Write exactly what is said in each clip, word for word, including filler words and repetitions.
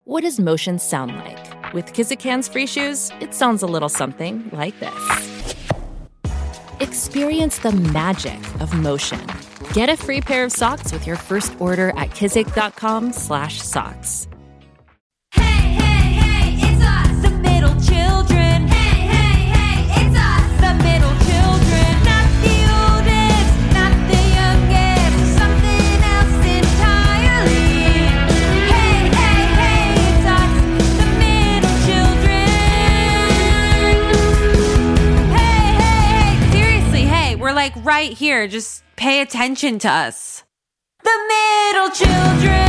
What does motion sound like? With Kizikans free shoes, it sounds a little something like this. Experience the magic of motion. Get a free pair of socks with your first order at kizik.com slash socks. Hey, hey, hey, it's us, the middle children. Hey, hey, hey, it's us, the middle children. Not the oldest, not the youngest, something else entirely. Hey, hey, hey, it's us, the middle children. Hey, hey, hey, seriously, hey, we're like right here. Just pay attention to us. The middle children.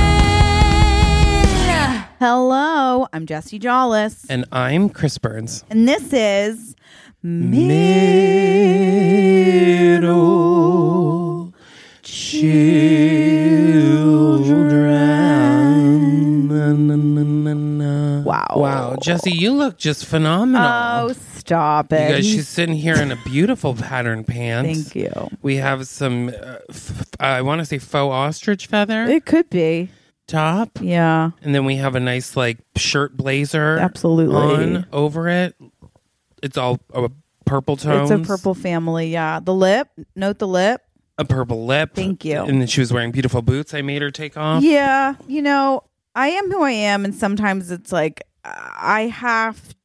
Hello, I'm Jessie Jollis. And I'm Chris Burns. And this is Middle Children. Wow. Wow. Jessie, you look just phenomenal. Oh, stop it. You guys, He's- she's sitting here in a beautiful pattern pants. Thank you. We have some, uh, f- I want to say faux ostrich feather It could be. top. Yeah, And then we have a nice like shirt blazer absolutely. on over it. It's all a purple tones. It's a purple family. Yeah. The lip. Note the lip. A purple lip. Thank you. And then she was wearing beautiful boots I made her take off. Yeah. You know, I am who I am. And sometimes it's like, I have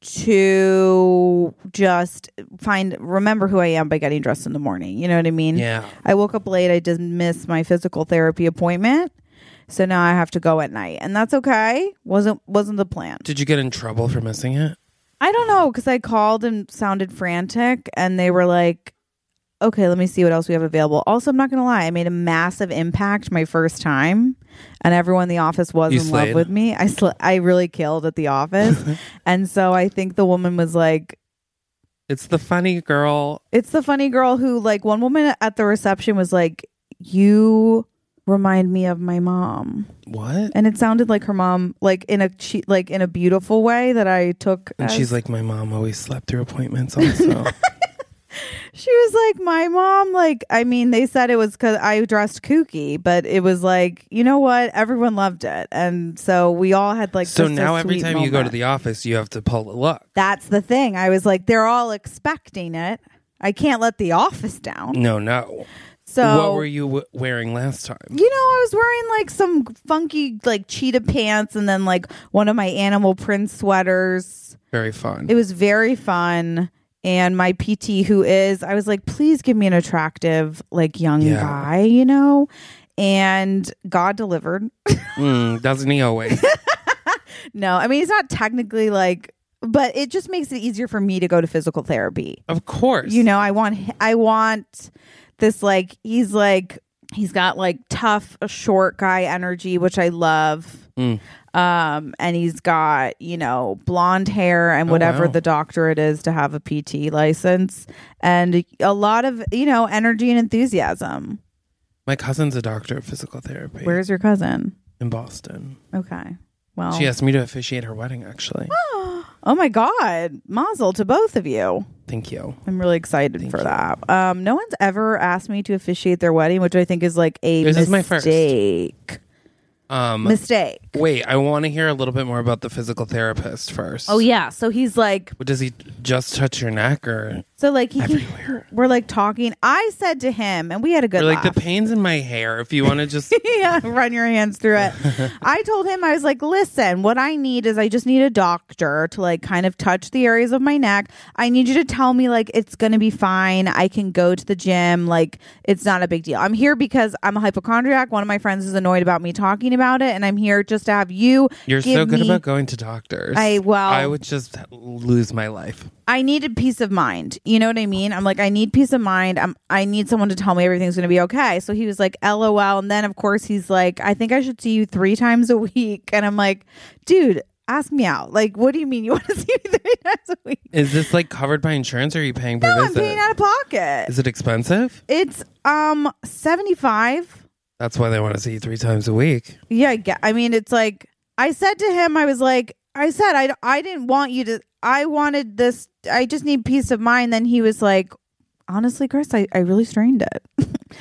to just find, remember who I am by getting dressed in the morning. You know what I mean? Yeah. I woke up late. I just missed my physical therapy appointment. So now I have to go at night. And that's okay. Wasn't wasn't the plan. Did you get in trouble for missing it? I don't know, because I called and sounded frantic. And they were like, okay, let me see what else we have available. Also, I'm not going to lie. I made a massive impact my first time. And everyone in the office was You in slayed. love with me. I sl- I really killed at the office. And so I think the woman was like, It's the funny girl. it's the funny girl who, like, one woman at the reception was like, you remind me of my mom. What? And it sounded like her mom, like in a she, like in a beautiful way that I took. And as- she's like, my mom always slept through appointments also. she was like, my mom. Like, I mean, they said it was because I dressed kooky, but it was like, you know what? Everyone loved it, and so we all had like. so just a now every sweet time you go to moment. the office, you have to pull a look. That's the thing. I was like, they're all expecting it. I can't let the office down. No, no. So what were you w- wearing last time? You know, I was wearing like some funky like cheetah pants and then like one of my animal print sweaters. Very fun. It was very fun. And my P T, who is, I was like, please give me an attractive, like young Yeah. guy, you know? And God delivered. mm, doesn't he always? No, I mean, he's not technically like, but it just makes it easier for me to go to physical therapy. Of course. You know, I want, I want this, like, he's like, he's got like tough, short guy energy, which I love. Mm. Um, and he's got, you know, blonde hair and whatever Oh, wow. the doctorate is to have a P T license, and a lot of, you know, energy and enthusiasm. My cousin's a doctor of physical therapy. Where's your cousin? in Boston. Okay. Well, She asked me to officiate her wedding, actually. oh my God. Mazel to both of you. Thank you. I'm really excited Thank for you. that. Um, no one's ever asked me to officiate their wedding, which I think is like a This is my first. mistake. Um, Mistake. wait, I want to hear a little bit more about the physical therapist first. Oh yeah. So he's like, What, does he just touch your neck or so like he, everywhere? we're like talking. I said to him, and we had a good Or like laugh. the pains in my hair, if you want to just... Yeah, run your hands through it. I told him, I was like, listen, what I need is I just need a doctor to like kind of touch the areas of my neck. I need you to tell me like it's going to be fine. I can go to the gym. Like it's not a big deal. I'm here because I'm a hypochondriac. One of my friends is annoyed about me talking about it. And I'm here just to have you. You're give so good me- about going to doctors. I- well- I would just lose my life. I needed peace of mind. You know what I mean? I'm like, I need peace of mind. I'm, I need someone to tell me everything's going to be okay. So he was like, L O L. And then, of course, he's like, I think I should see you three times a week. And I'm like, dude, ask me out. Like, what do you mean you want to see me three times a week? Is this like covered by insurance or are you paying per No, I'm visit? paying out of pocket. Is it expensive? It's um seventy-five. That's why they want to see you three times a week. Yeah, I get- I mean, it's like, I said to him, I was like, I said, I, I didn't want you to, I wanted this, I just need peace of mind. Then he was like, honestly, Chris, I, I really strained it.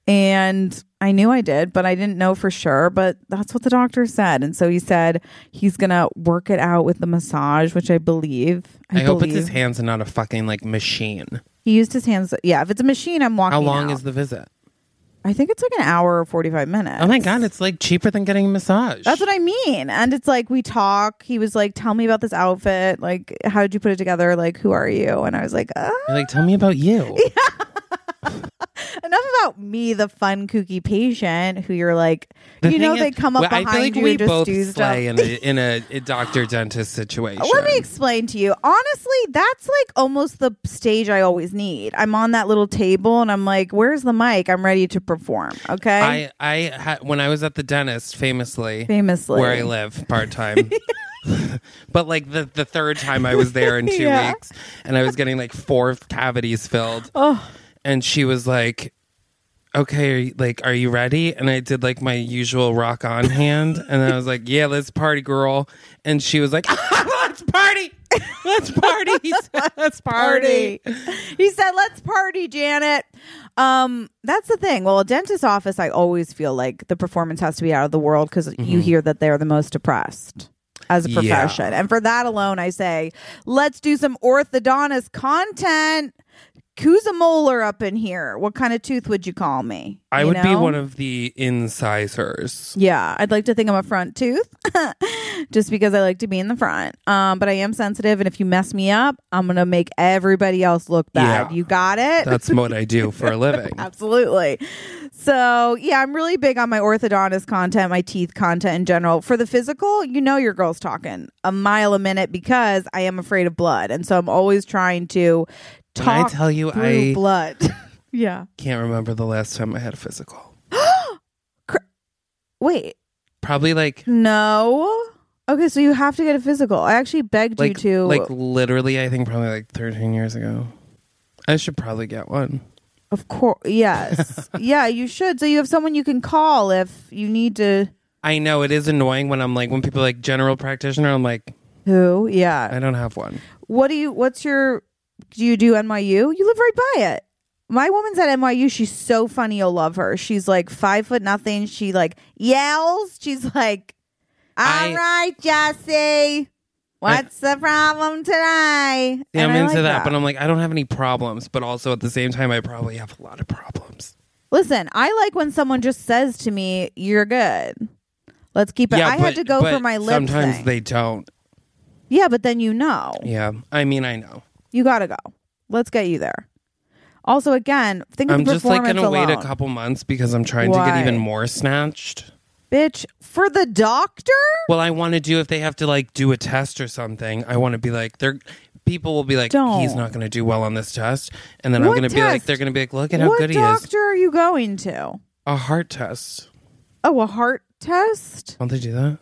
And I knew I did, but I didn't know for sure. But that's what the doctor said. And so he said he's going to work it out with the massage, which I believe. I, I hope believe. it's his hands and not a fucking like machine. He used his hands. Yeah, if it's a machine, I'm walking How long out. is the visit? I think it's like an hour or forty-five minutes. Oh my God, it's like cheaper than getting a massage. That's what I mean. And it's like we talk. He was like, tell me about this outfit. Like, how did you put it together? Like, who are you? And I was like, uh. You're like, tell me about you. Enough about me, the fun, kooky patient who you're like, The you know, thing they is, come up well, behind I feel like you we and just both do stuff. slay in a, in a, a doctor dentist situation. Let me explain to you. Honestly, that's like almost the stage I always need. I'm on that little table and I'm like, where's the mic? I'm ready to perform. Okay. I, I had when I was at the dentist, famously, Famously. where I live part time. But like the, the third time I was there in two Yeah. weeks and I was getting like four cavities filled. Oh. And she was like, okay, are you, like, are you ready? And I did like my usual rock on hand. And I was like, yeah, let's party, girl. And she was like, let's party. Let's party. He said, let's party. He said, let's party, Janet. Um, that's the thing. Well, a dentist's office, I always feel like the performance has to be out of the world because Mm-hmm. you hear that they're the most depressed as a Yeah. profession. And for that alone, I say, let's do some orthodontist content. Who's a molar up in here? What kind of tooth would you call me? I You would be know? one of the incisors. Yeah, I'd like to think I'm a front tooth just because I like to be in the front. Um, but I am sensitive, and if you mess me up, I'm going to make everybody else look bad. Yeah. You got it? That's what I do for a living. Absolutely. So, yeah, I'm really big on my orthodontist content, my teeth content in general. For the physical, you know your girl's talking a mile a minute because I am afraid of blood. And so I'm always trying to When I talk tell you through I blood. Yeah. can't remember the last time I had a physical. Wait. Probably like No. Okay, so you have to get a physical. I actually begged like you to. like literally I think probably like thirteen years ago. I should probably get one. Of course. Yes. Yeah, you should. So you have someone you can call if you need to. I know it is annoying when I'm like when people are like general practitioner. I'm like, Who? Yeah. I don't have one. What do you, what's your, do you do N Y U? You live right by it. My woman's at N Y U. She's so funny. You'll love her. She's like five foot nothing. She like yells. She's like, all I- right, Jesse. What's the problem today? Yeah, And I'm I into like that, but I'm like I don't have any problems, but also at the same time I probably have a lot of problems. Listen, I like when someone just says to me, you're good. Let's keep it. Yeah, I but, had to go but for my lip sometimes thing. they don't. Yeah, but then you know. Yeah, I mean I know. You got to go. Let's get you there. Also, again, think of I'm the just like performance gonna wait a alone. couple months because I'm trying to Why? get even more snatched. Bitch, for the doctor? Well, I want to do if they have to like do a test or something. I want to be like they're people will be like Don't. he's not going to do well on this test, and then What I'm going to be like test? they're going to be like look at how What good he doctor is. are you going to? A heart test. Oh, a heart test? Don't they do that?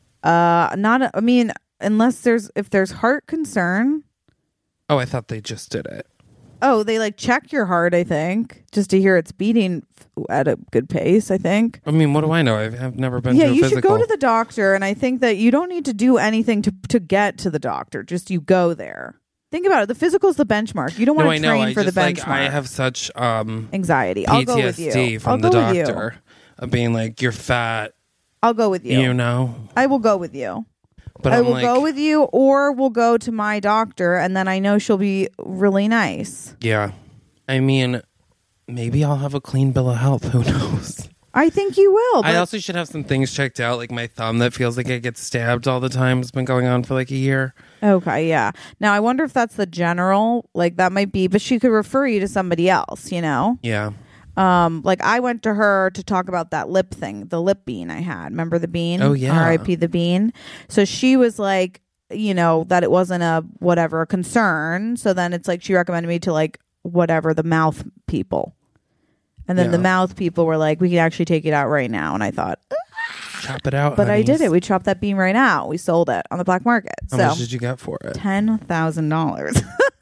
Uh, not. A, I mean, unless there's if there's heart concern. Oh, I thought they just did it. Oh, they like check your heart. I think just to hear it's beating f- at a good pace. I think. I mean, what do I know? I've, I've never been Yeah, to a you physical. should go to the doctor, and I think that you don't need to do anything to to get to the doctor. Just you go there. Think about it. The physical's the benchmark. You don't no, want I to know. train I for just the like benchmark. I have such um, anxiety. I'll P go T with S you. D from I'll the go with you. doctor of being like you're fat. I'll go with you. You know, I will go with you. but I I'm will like, go with you, or we'll go to my doctor, and then I know she'll be really nice. yeah. I mean, maybe I'll have a clean bill of health. Who knows? I think you will. But I also should have some things checked out, like my thumb that feels like it gets stabbed all the time. It's been going on for like a year. okay, yeah. Now I wonder if that's the general, like that might be, but she could refer you to somebody else. You know, Yeah. um, like I went to her to talk about that lip thing, the lip bean I had. Remember the bean? Oh, yeah. R I P the bean. So she was like, you know, that it wasn't a whatever a concern. So then it's like she recommended me to like whatever the mouth people. And then Yeah. the mouth people were like, we can actually take it out right now. And I thought, Chop it out. but I honeys. did it. We chopped that bean right out. We sold it on the black market. How so much did you get for it? ten thousand dollars.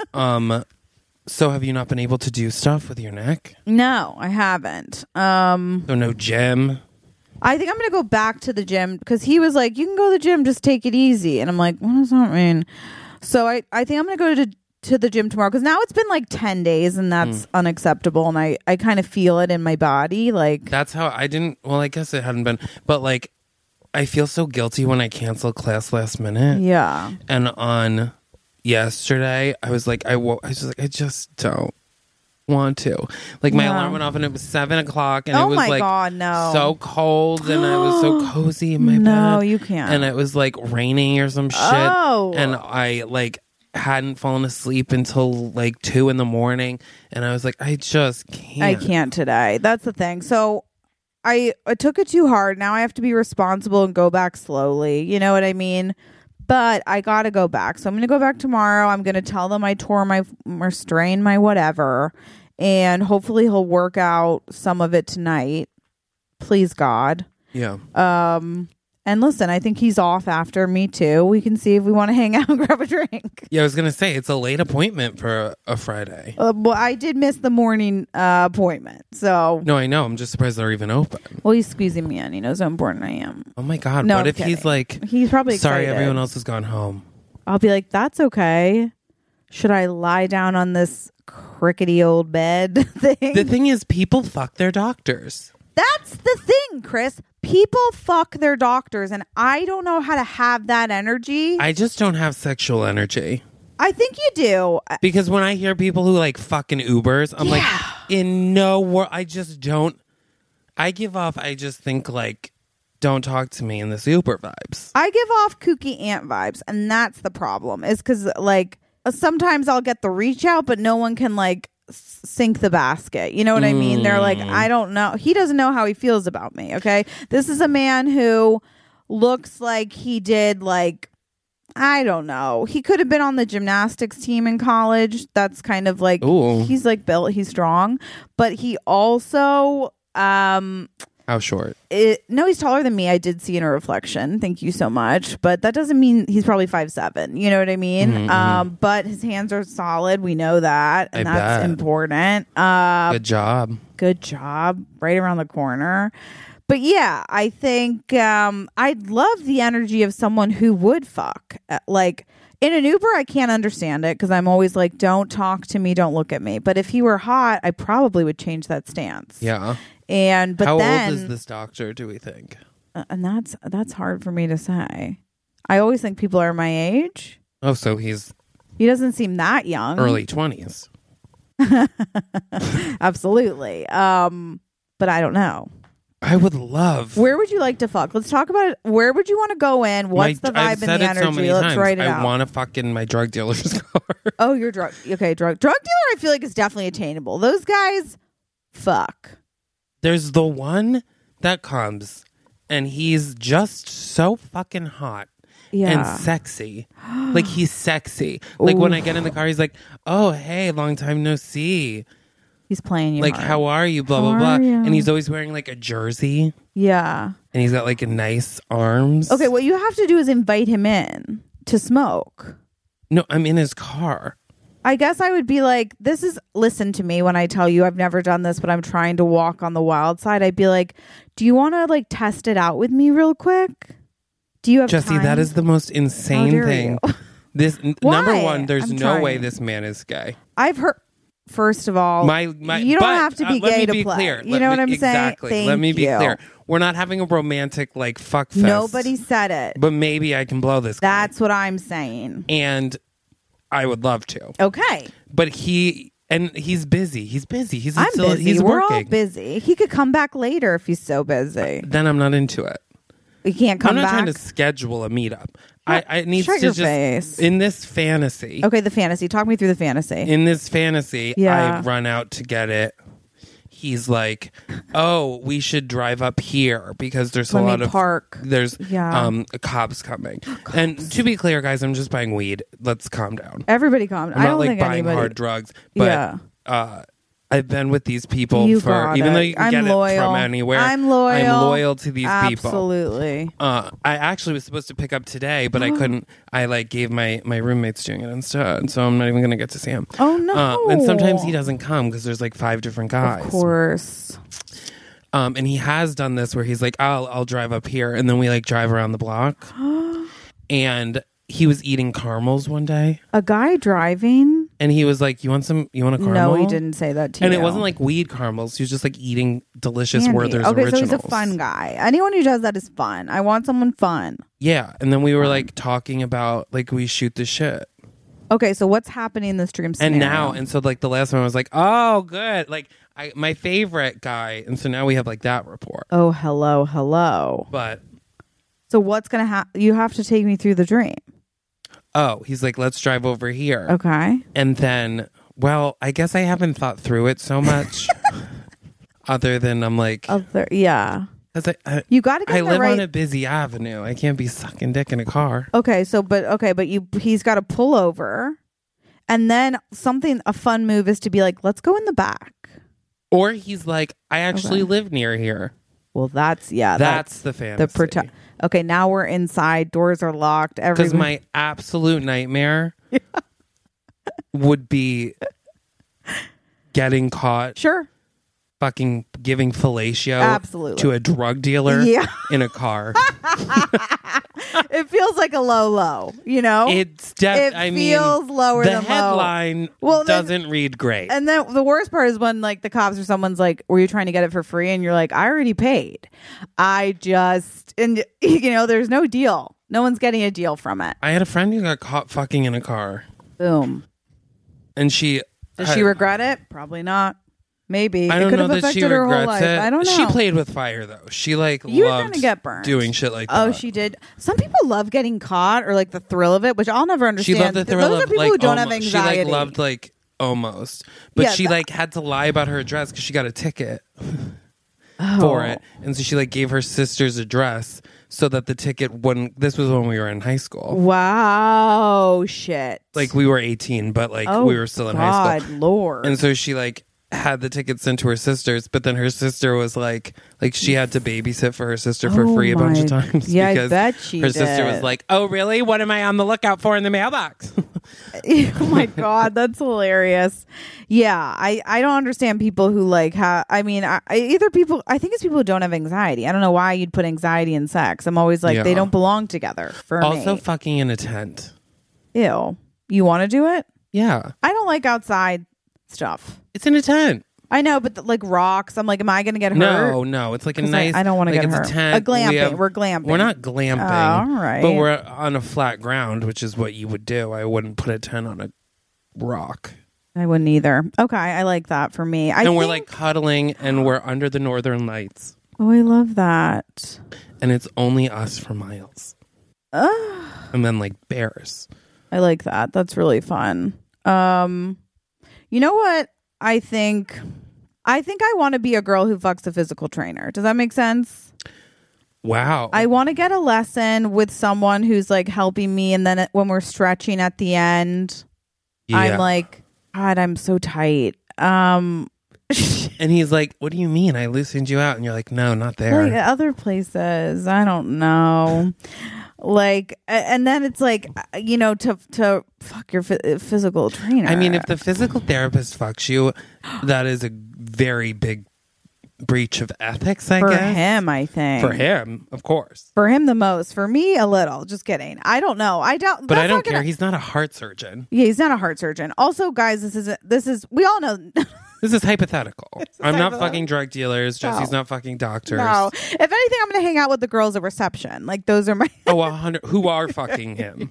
Um, so have you not been able to do stuff with your neck? No, I haven't. Um, So no gym. I think I'm going to go back to the gym because he was like, you can go to the gym, just take it easy. And I'm like, what does that mean? So I, I think I'm going to go to to the gym tomorrow, because now it's been like ten days and that's mm. unacceptable, and I, I kind of feel it in my body. Like, that's how I didn't, well, I guess it hadn't been, but like, I feel so guilty when I cancel class last minute. Yeah. And on yesterday, I was like, I, wo- I was just like, I just don't want to. Like, my yeah. alarm went off and it was seven o'clock and oh it was my like God, no. so cold and I was so cozy in my no, bed. No, you can't. And it was like raining or some shit. Oh. And I like hadn't fallen asleep until like two in the morning. And I was like, I just can't. I can't today. That's the thing. So I, I took it too hard. Now I have to be responsible and go back slowly. You know what I mean? But I got to go back. So I'm going to go back tomorrow. I'm going to tell them I tore my or strained my whatever. And hopefully he'll work out some of it tonight. Please, God. Yeah. Um. And listen, I think he's off after me too. We can see if we want to hang out and grab a drink. Yeah, I was going to say, it's a late appointment for a, a Friday. Uh, well, I did miss the morning uh, appointment. So. No, I know. I'm just surprised they're even open. Well, he's squeezing me in. He knows how important I am. Oh my God. No, what I'm if kidding. he's like, he's probably sorry, excited. everyone else has gone home. I'll be like, that's okay. Should I lie down on this crickety old bed thing? The thing is, people fuck their doctors. That's the thing, Chris. People fuck their doctors, and I don't know how to have that energy. I just don't have sexual energy. I think you do. Because when I hear people who like fucking Ubers, I'm Yeah. like, in no world, I just don't. I give off, I just think like, don't talk to me in this Uber vibes. I give off kooky aunt vibes, and that's the problem. Is because like sometimes I'll get the reach out, but no one can like sink the basket. You know what I mean? They're like, I don't know. He doesn't know how he feels about me. Okay. This is a man who looks like he did like, I don't know. He could have been on the gymnastics team in college. That's kind of like, Ooh. He's like built, he's strong, but he also, um, How short? It, no, he's taller than me. I did see in a reflection. Thank you so much. But that doesn't mean he's probably five seven. You know what I mean? Mm-hmm. Um, but his hands are solid. We know that. And I that's bet. important. Uh, Good job. good job. Right around the corner. But yeah, I think um, I'd love the energy of someone who would fuck. Uh, Like in an Uber, I can't understand it because I'm always like, don't talk to me. Don't look at me. But if he were hot, I probably would change that stance. Yeah. And but How then, old is this doctor, do we think? Uh, and that's that's hard for me to say. I always think people are my age. Oh, so he's He doesn't seem that young. early twenties. Absolutely. Um, but I don't know. I would love. Where would you like to fuck? Let's talk about it. Where would you want to go in? What's my, the vibe I've and said the it energy? so many Let's times. write it I out. want to fuck in my drug dealer's car. Oh, you're drug. Okay, drug drug dealer. I feel like is definitely attainable. Those guys, fuck. There's the one that comes and he's just so fucking hot Yeah. and sexy. Like he's sexy. Like when I get in the car, he's like, oh, hey, long time no see. He's playing you. Like, hard. how are you? Blah, How blah, blah. are you? And he's always wearing like a jersey Yeah. and he's got like a nice arms. Okay, what you have to do is invite him in to smoke. No, I'm in his car. I guess I would be like, this is, listen to me when I tell you I've never done this, but I'm trying to walk on the wild side. I'd be like, do you want to like test it out with me real quick? Do you have Jesse, time? that is the most How insane dare thing. you? This n- Why? number one, there's I'm no way trying. this man is gay. I've heard, first of all, My, my, you don't but, have to uh, be let gay me to be play. Clear. You Let know me- what I'm exactly. saying? Let me Thank be you. clear. We're not having a romantic like fuck fest. Nobody said it. But maybe I can blow this guy. That's what I'm saying. And I would love to. Okay. But he and he's busy. He's busy. He's I'm still, busy. he's We're working. all busy. He could come back later if he's so busy. Then I'm not into it. We can't come I'm not back. trying to schedule a meetup. I, I need Shut to your just face. in this fantasy. Okay, the fantasy. Talk me through the fantasy. In this fantasy, Yeah. I run out to get it. He's like, "Oh, we should drive up here because there's Let a me lot of park." there's Yeah. um cops coming." And to be clear, guys, I'm just buying weed. Let's calm down. Everybody calm. I'm I not don't like think buying anybody. hard drugs, but Yeah. uh, I've been with these people You for got even it. though you can I'm get loyal. it from anywhere. I'm loyal. I'm loyal to these people. Absolutely. Uh, I actually was supposed to pick up today, but I couldn't. I like gave my my roommates doing it instead, so I'm not even gonna get to see him. Oh no. Uh, and sometimes he doesn't come because there's like five different guys. Of course. Um, and he has done this where he's like, "I'll I'll drive up here," and then we like drive around the block. And he was eating caramels one day, A guy driving. And he was like, you want some, you want a caramel? No, he didn't say that to And you. it wasn't like weed caramels. He was just like eating delicious Candy. Werther's Okay, originals. so he's a fun guy. Anyone who does that is fun. I want someone fun. Yeah. And then we were like talking about like we shoot the shit. Okay, so what's happening in this dream scenario? And now, and so like the last one I was like, oh, good. Like I, my favorite guy. And so now we have like that report. Oh, hello, hello. But, So what's going to happen? You have to take me through the dream. oh, he's like, let's drive over here. Okay. And then, well, I guess I haven't thought through it so much. Other than I'm like, Other, yeah. 'cause I, I, You got to get I the live right. on a busy avenue. I can't be sucking dick in a car. Okay, so but okay, but you he's got to pull over, and then something a fun move is to be like, let's go in the back. Or he's like, I actually Okay. live near here. Well, that's yeah, That's, the the fantasy. protect. Okay, now we're inside. Doors are locked. Because Everyone. my absolute nightmare would be getting caught Sure. fucking giving fellatio Absolutely. to a drug dealer Yeah. in a car. It feels like a low low. You know. It's def- It I feels mean, lower the than low. headline Well, then- doesn't read great. And then the worst part is when like the cops or someone's like, "Were you trying to get it for free?" And you're like, "I already paid. I just and you know, there's no deal. No one's getting a deal from it." I had a friend who got caught fucking in a car, Boom. and she Does I- she regret it? Probably not. Maybe. I it don't could know have that she affected her whole regrets life. it. I don't know. She played with fire though. She like You were loved gonna get burned. doing shit like that. Oh, she did. Some people love getting caught or like the thrill of it, which I'll never She understand. loved the thrill Those are of people like who don't almo- have anxiety. She like loved like almost, but Yeah, she that- like had to lie about her address because she got a ticket Oh. for it, and so she like gave her sister's address so that the ticket wouldn't. This was when we were in high school. Wow, shit. Like we were eighteen, but like oh, we were still in high school. God, Lord. And so she like had the ticket sent to her sisters, but then her sister was like, like she had to babysit for her sister for Oh free a bunch of my- times. yeah, I because bet she her sister was did. like, "Oh, really? What am I on the lookout for in the mailbox?" Oh my God, that's hilarious. Yeah, I, I don't understand people who like have, I mean, I, I- either people, I think it's people who don't have anxiety. I don't know why you'd put anxiety in sex. I'm always like, Yeah. they don't belong together for Also, me. fucking in a tent. Ew. You want to do it? Yeah, I don't like outside stuff. it's in a tent. I know, but the, like rocks, I'm like, am I going to get hurt? No, no, it's like a 'Cause I- nice. I don't wanna like get it's hurt. A, tent. A glamping. We have- We're glamping. We're not glamping. Oh, all right. But we're on a flat ground, which is what you would do. I wouldn't put a tent on a rock. I wouldn't either. Okay, I like that for me. I and we're think- like cuddling, and we're under the northern lights, oh, I love that. and it's only us for miles. And then like bears. I like that. That's really fun. Um, you know what? I think, I think I want to be a girl who fucks a physical trainer. Does that make sense? Wow. I want to get a lesson with someone who's like helping me, and then it- when we're stretching at the end, Yeah. I'm like, God, I'm so tight. Um, and he's like, "What do you mean? I loosened you out?" And you're like, "No, not there." like other places, I don't know. Like, a- and then it's like, uh, you know, to to fuck your phy- physical trainer. I mean, if the physical therapist fucks you, that is a very big breach of ethics, I for guess. him, I think For him, of course. For him, the most. For me, a little. Just kidding. I don't know. I doubt. But I that's don't not care. gonna- He's not a heart surgeon. yeah, he's not a heart surgeon. Also, guys, this is this is. We all know. This is hypothetical. I'm not hypothetical. fucking drug dealers. Jesse's No. not fucking doctors. no. If anything, I'm going to hang out with the girls at reception. Like those are my. Oh, a hundred who are fucking him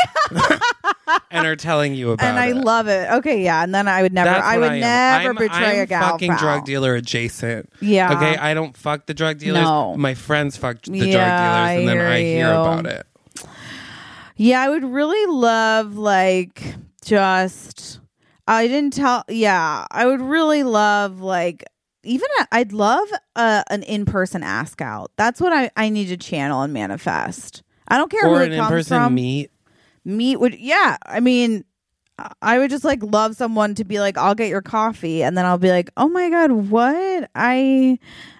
and are telling you about and I it. love it. Okay, yeah. And then I would never. That's I what would I am. never I'm, betray I'm a gal. fucking pal. drug dealer adjacent. Yeah. Okay, I don't fuck the drug dealers. No. My friends fuck the Yeah, drug dealers, and then I I hear hear you. about it. Yeah, I would really love like just I didn't tell yeah, I would really love like even a, I'd love a, an in-person ask out. That's what I, I need to channel and manifest. I don't care Or who an it comes in-person from. meet. Meet would yeah, I mean I would just like love someone to be like, I'll get your coffee, and then I'll be like, oh my God, what? I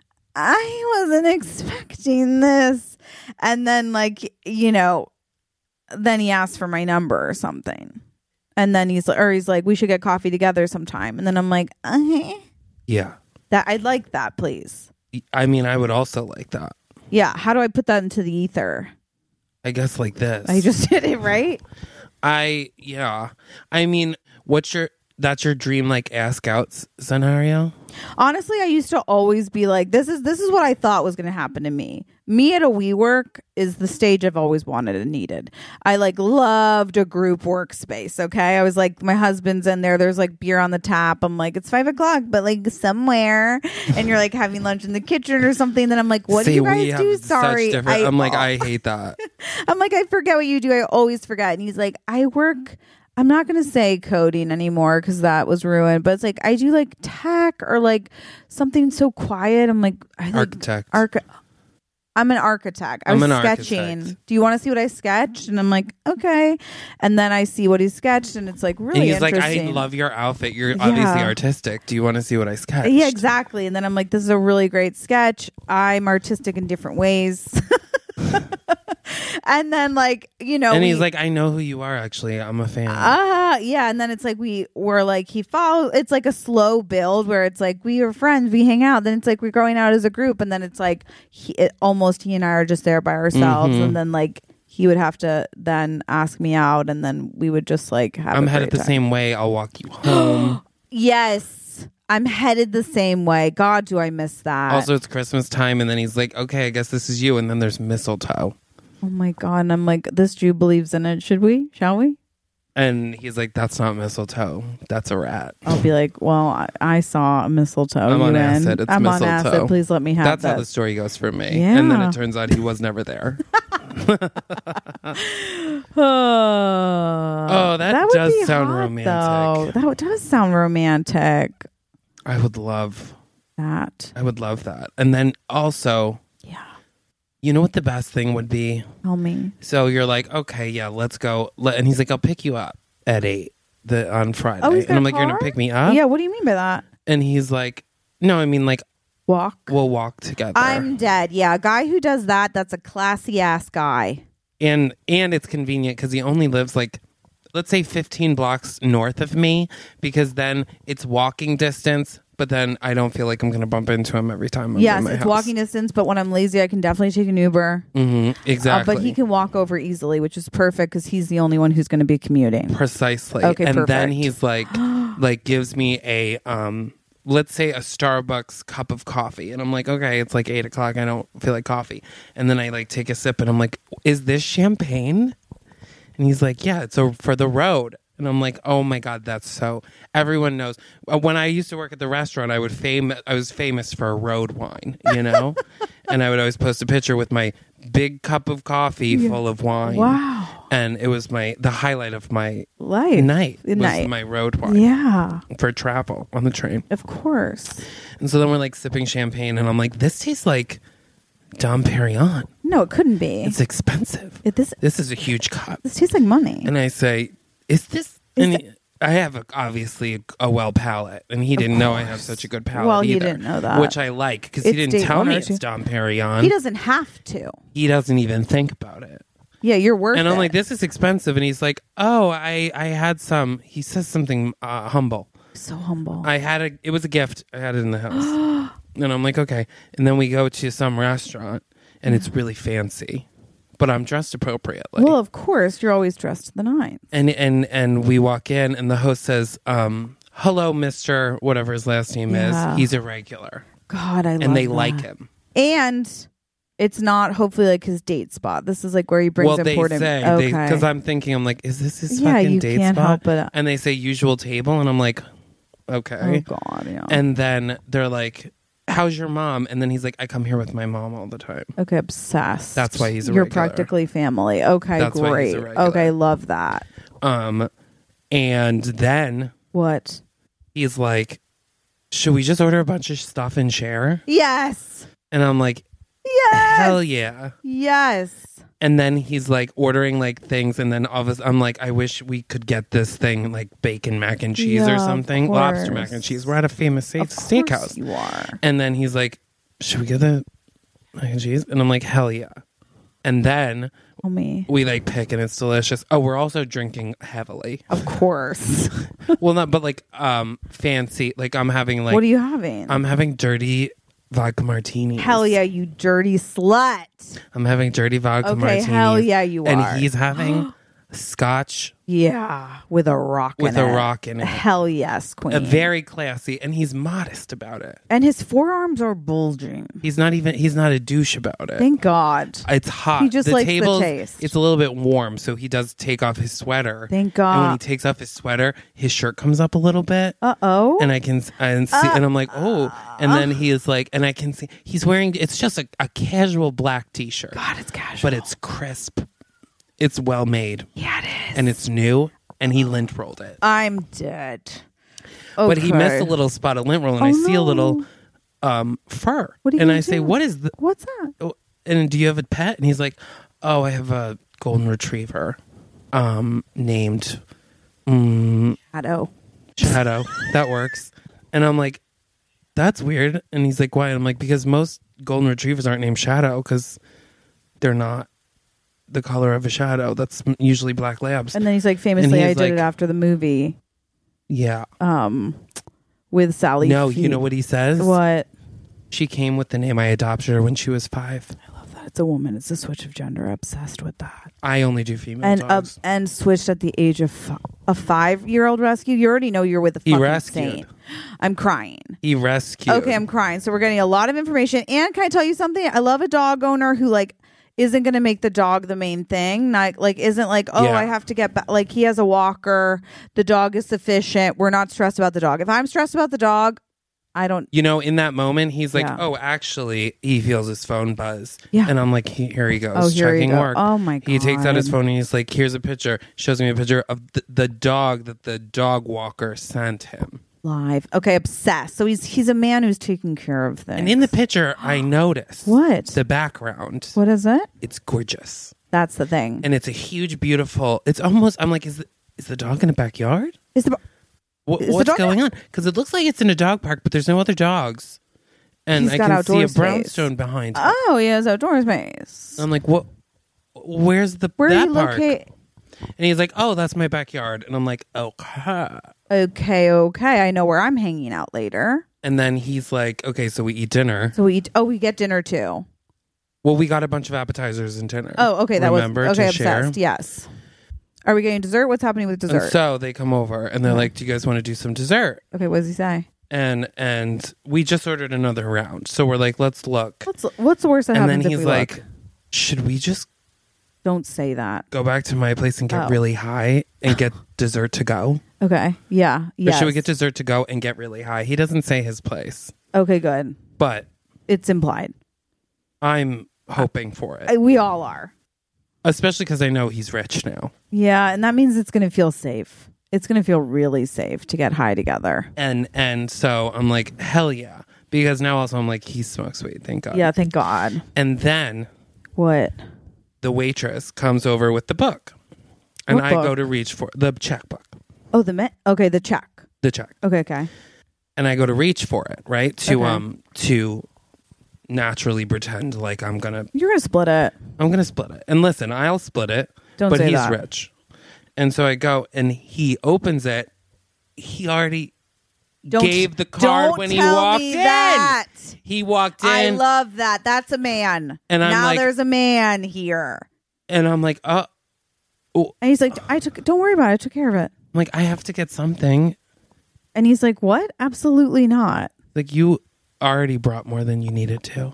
I wasn't expecting this. And then like, you know, then he asked for my number or something. And then he's or he's like, we should get coffee together sometime. And then I'm like, uh-huh. Yeah. That I'd like that, please. I mean, I would also like that. Yeah. How do I put that into the ether? I guess like this. I just did it, right? I, yeah. I mean, What's your that's your dream like ask out s- scenario? Honestly, I used to always be like, this is this is what I thought was going to happen to me. Me at a WeWork is the stage I've always wanted and needed. I like loved a group workspace. Okay, I was like, my husband's in there. There's like beer on the tap. I'm like, it's five o'clock, but like somewhere, and you're like having lunch in the kitchen or something. Then I'm like, what See, do you we guys have do? such Sorry, different- I'm like, I hate that. I'm like, I forget what you do. I always forget. And he's like, I work. I'm not going to say coding anymore because that was ruined, but it's like I do like tech or like something so quiet. I'm like, I like Architect. Arch- I'm an architect. I I'm was an sketching. architect. Do you want to see what I sketched? And I'm like, okay. And then I see what he sketched, and it's like really And he's like, I interesting. love your outfit. You're Yeah. obviously artistic. Do you want to see what I sketched? Yeah, exactly. And then I'm like, this is a really great sketch. I'm artistic in different ways. And then like, you know, And we- he's like, I know who you are. Actually, I'm a fan. Ah, yeah. And then it's like we were like he follow. It's like a slow build where it's like we are friends, we hang out. Then it's like we're going out as a group, and then it's like he, it, almost he and I are just there by ourselves, Mhm. and then like he would have to then ask me out, and then we would just like have. I'm a headed great the time. same way. I'll walk you home. Yes, I'm headed the same way. God, do I miss that? Also, it's Christmas time, and then he's like, okay, I guess this is you. And then there's mistletoe. oh my God, and I'm like, this Jew believes in it. Should we? Shall we? And he's like, that's not mistletoe. That's a rat. I'll be like, well, I, I saw a mistletoe. I'm on you in. acid. It's I'm on mistletoe. acid. Please let me have That's this. how the story goes for me. And then Yeah. it turns out he was never there. Oh, that would does be sound hot, romantic. Though. That does sound romantic. I would love, That. I would love that. And then also, Yeah. you know what the best thing would be? Tell me. So you're like, okay, yeah, let's go. Let- And he's like, I'll pick you up at eight the on Friday. Oh, he's got and I'm a like, you're car? gonna pick me up? Yeah. What do you mean by that? And he's like, no, I mean like Walk. we'll walk together. I'm dead. Yeah. A guy who does that, that's a classy ass guy. and and it's convenient because he only lives like, let's say fifteen blocks north of me, because then it's walking distance. But then I don't feel like I'm gonna bump into him every time I'm Yes, in my it's house. walking distance, but when I'm lazy, I can definitely take an Uber. hmm Uh, Exactly. but he can walk over easily, which is perfect because he's the only one who's going to be commuting. Precisely. Okay, and then perfect. he's like, like gives me a um, let's say a Starbucks cup of coffee, and I'm like, okay, it's like eight o'clock. I don't feel like coffee, and then I like take a sip, and I'm like, is this champagne? And he's like, yeah, it's a, for the road. And I'm like, oh my God, that's so. Everyone knows. Uh, When I used to work at the restaurant, I would fame. I was famous for a road wine, you know, and I would always post a picture with my big cup of coffee full of wine. Wow. And it was my the highlight of my Life. night was Night. my road wine Yeah, for travel on the train. of course. And so then we're like sipping champagne, and I'm like, this tastes like Dom Perignon. No, it couldn't be. It's expensive. It, this This is a huge cup. this tastes like money. And I say, is this? Is and it- he- I have a, obviously a well palate, and he didn't know I have such a good palate. Well, he either, didn't know that. which I like because he It's didn't date tell one me or it's two. Dom Perignon. He doesn't have to. He doesn't even think about it. Yeah, you're worth And it. I'm like, this is expensive, and he's like, oh, I I had some. He says something uh, humble. so humble. I had a. It was a gift. I had it in the house, and I'm like, okay. And then we go to some restaurant, and it's really fancy, but I'm dressed appropriately. well, of course, you're always dressed to the nines. and and and we walk in, and the host says, um, "Hello, Mister Whatever his last name Yeah. is. He's a regular, God, I love and they that. like him." And it's not hopefully like his date spot. This is like where he brings Well, they important. say okay. because I'm thinking, I'm like, is this his Yeah, fucking you date can't spot? help it. And they say usual table, and I'm like, okay. Oh God, yeah. And then they're like, how's your mom? And then he's like, I come here with my mom all the time. okay, obsessed. That's why he's a You're regular. practically family. Okay, That's why great. he's a regular. Okay, love that. Um, and then What? he's like, should we just order a bunch of stuff and share? Yes. And I'm like, Yes. hell yeah. Yes. And then he's like ordering like things, and then all of us, I'm like, I wish we could get this thing like bacon mac and cheese Yeah, or of something, lobster mac course. and cheese. We're at a famous steak- Of course steakhouse. you are. And then he's like, should we get the mac and cheese? And I'm like, hell yeah. And then Oh me. we like pick, and it's delicious. Oh, we're also drinking heavily. Of course. Well, not, but like um fancy. Like I'm having like what are you having? I'm having dirty vodka martinis. Hell yeah, you dirty slut. I'm having dirty vodka Okay, martinis. hell yeah, you and are. he's having Scotch Yeah, with a rock with in a it. rock in it. Hell yes, queen. A very classy, and he's modest about it. and his forearms are bulging. He's not even. He's not a douche about it. Thank God. It's hot. He just the likes the table's- taste. It's a little bit warm, so he does take off his sweater. Thank And when God. he takes off his sweater, his shirt comes up a little bit. Uh oh. And I can and see, and I'm like, oh, and then he is like, and I can see he's wearing. It's just a, a casual black T-shirt, God, it's casual. but it's crisp. It's well made, yeah, it is. and it's new. And he lint rolled it, I'm dead. but he missed Okay. a little spot of lint roll, and Oh, I see a no. little um, fur. What are you and gonna I say, do? what is the? What's that? oh, And do you have a pet? And he's like, oh, I have a golden retriever, um, named mm, Shadow. Shadow. That works. And I'm like, that's weird. And he's like, why? And I'm like, because most golden retrievers aren't named Shadow because they're not the color of a shadow. That's usually black labs. And then he's like, famously, he's I did like- it after the movie yeah. um, with Sally. No, Field. you know what he says? What? She came with the name. I adopted her when she was five. I love that. It's a woman. It's a switch of gender. Obsessed with that. I only do female And uh, dogs. and switched at the age of f- a five year old rescue. You already know you're with a He fucking rescued. saint. I'm crying. He rescued. Okay, I'm crying. So we're getting a lot of information. And can I tell you something? I love a dog owner who like isn't going to make the dog the main thing. Not like isn't like, oh, Yeah. I have to get back. Like he has a walker. The dog is sufficient. We're not stressed about the dog. If I'm stressed about the dog, I don't. You know, in that moment, he's like, Yeah. oh, actually, he feels his phone buzz. Yeah. And I'm like, he, here he goes, Oh, here you checking go. work. Oh, my He takes out his God. phone and he's like, here's a picture. Shows me a picture of the, the dog that the dog walker sent him. Live. Okay, obsessed. So he's he's a man who's taking care of things. And in the picture, I noticed What? the background. What is it? It's gorgeous. That's the thing. And it's a huge, beautiful, it's almost, I'm like, is the, is the dog in a backyard? Is the What, Is the what's dog going on? Because it looks like it's in a dog park, but there's no other dogs. And He's I got can see outdoor a space. brownstone behind him. oh, he has outdoor space. I'm like, what? Where's the Where that are you park? located? And he's like, oh, that's my backyard. And I'm like, okay. Okay, okay. I know where I'm hanging out later. And then he's like, okay, so we eat dinner. So we eat. Oh, we get dinner too. Well, we got a bunch of appetizers and dinner. Oh, okay. That Remember was okay. to share? Obsessed. Yes. Are we getting dessert? What's happening with And dessert? so they come over and they're Yeah. like, do you guys want to do some dessert? okay. What does he say? And and we just ordered another round. So we're like, let's look. What's what's the worst that And happens then if he's we like, look? should we just Don't say that. go back to my place and get Oh. really high and get dessert to go? Okay. Yeah. Or Yes. should we get dessert to go and get really high? He doesn't say his place, Okay. Good. but It's implied. I'm hoping for it, I- We all are. especially because I know he's rich now. Yeah, and that means it's going to feel safe. It's going to feel really safe to get high together. And and so I'm like, hell yeah. Because now also I'm like, he smokes weed, thank God. Yeah, thank God. And then What? the waitress comes over with the book. And What I book? go to reach for the checkbook. Oh, the me- okay, the check. The check. Okay, okay. And I go to reach for it, right? To Okay. um to naturally pretend like I'm gonna You're going to split it. I'm gonna split it. And listen, I'll split it. Don't but say he's that. rich. And so I go and he opens it. He already Don't gave the card don't when he tell walked me in. That. He walked in. I love that. That's a man. And I'm now like- there's a man here. and I'm like, oh, oh. And he's like, I took. Don't worry about it. I took care of it. I'm like, I have to get something. And he's like, what? Absolutely not. Like, you already brought more than you needed to.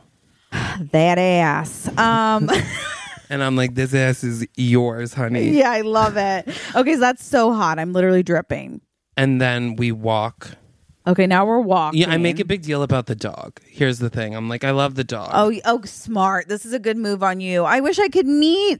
That ass. Um. And I'm like, this ass is yours, honey. Yeah, I love it. Okay, so that's so hot. I'm literally dripping. And then we walk. Okay, now we're walking. Yeah, I make a big deal about the dog. Here's the thing. I'm like, I love the dog. Oh, oh, smart. This is a good move on you. I wish I could meet.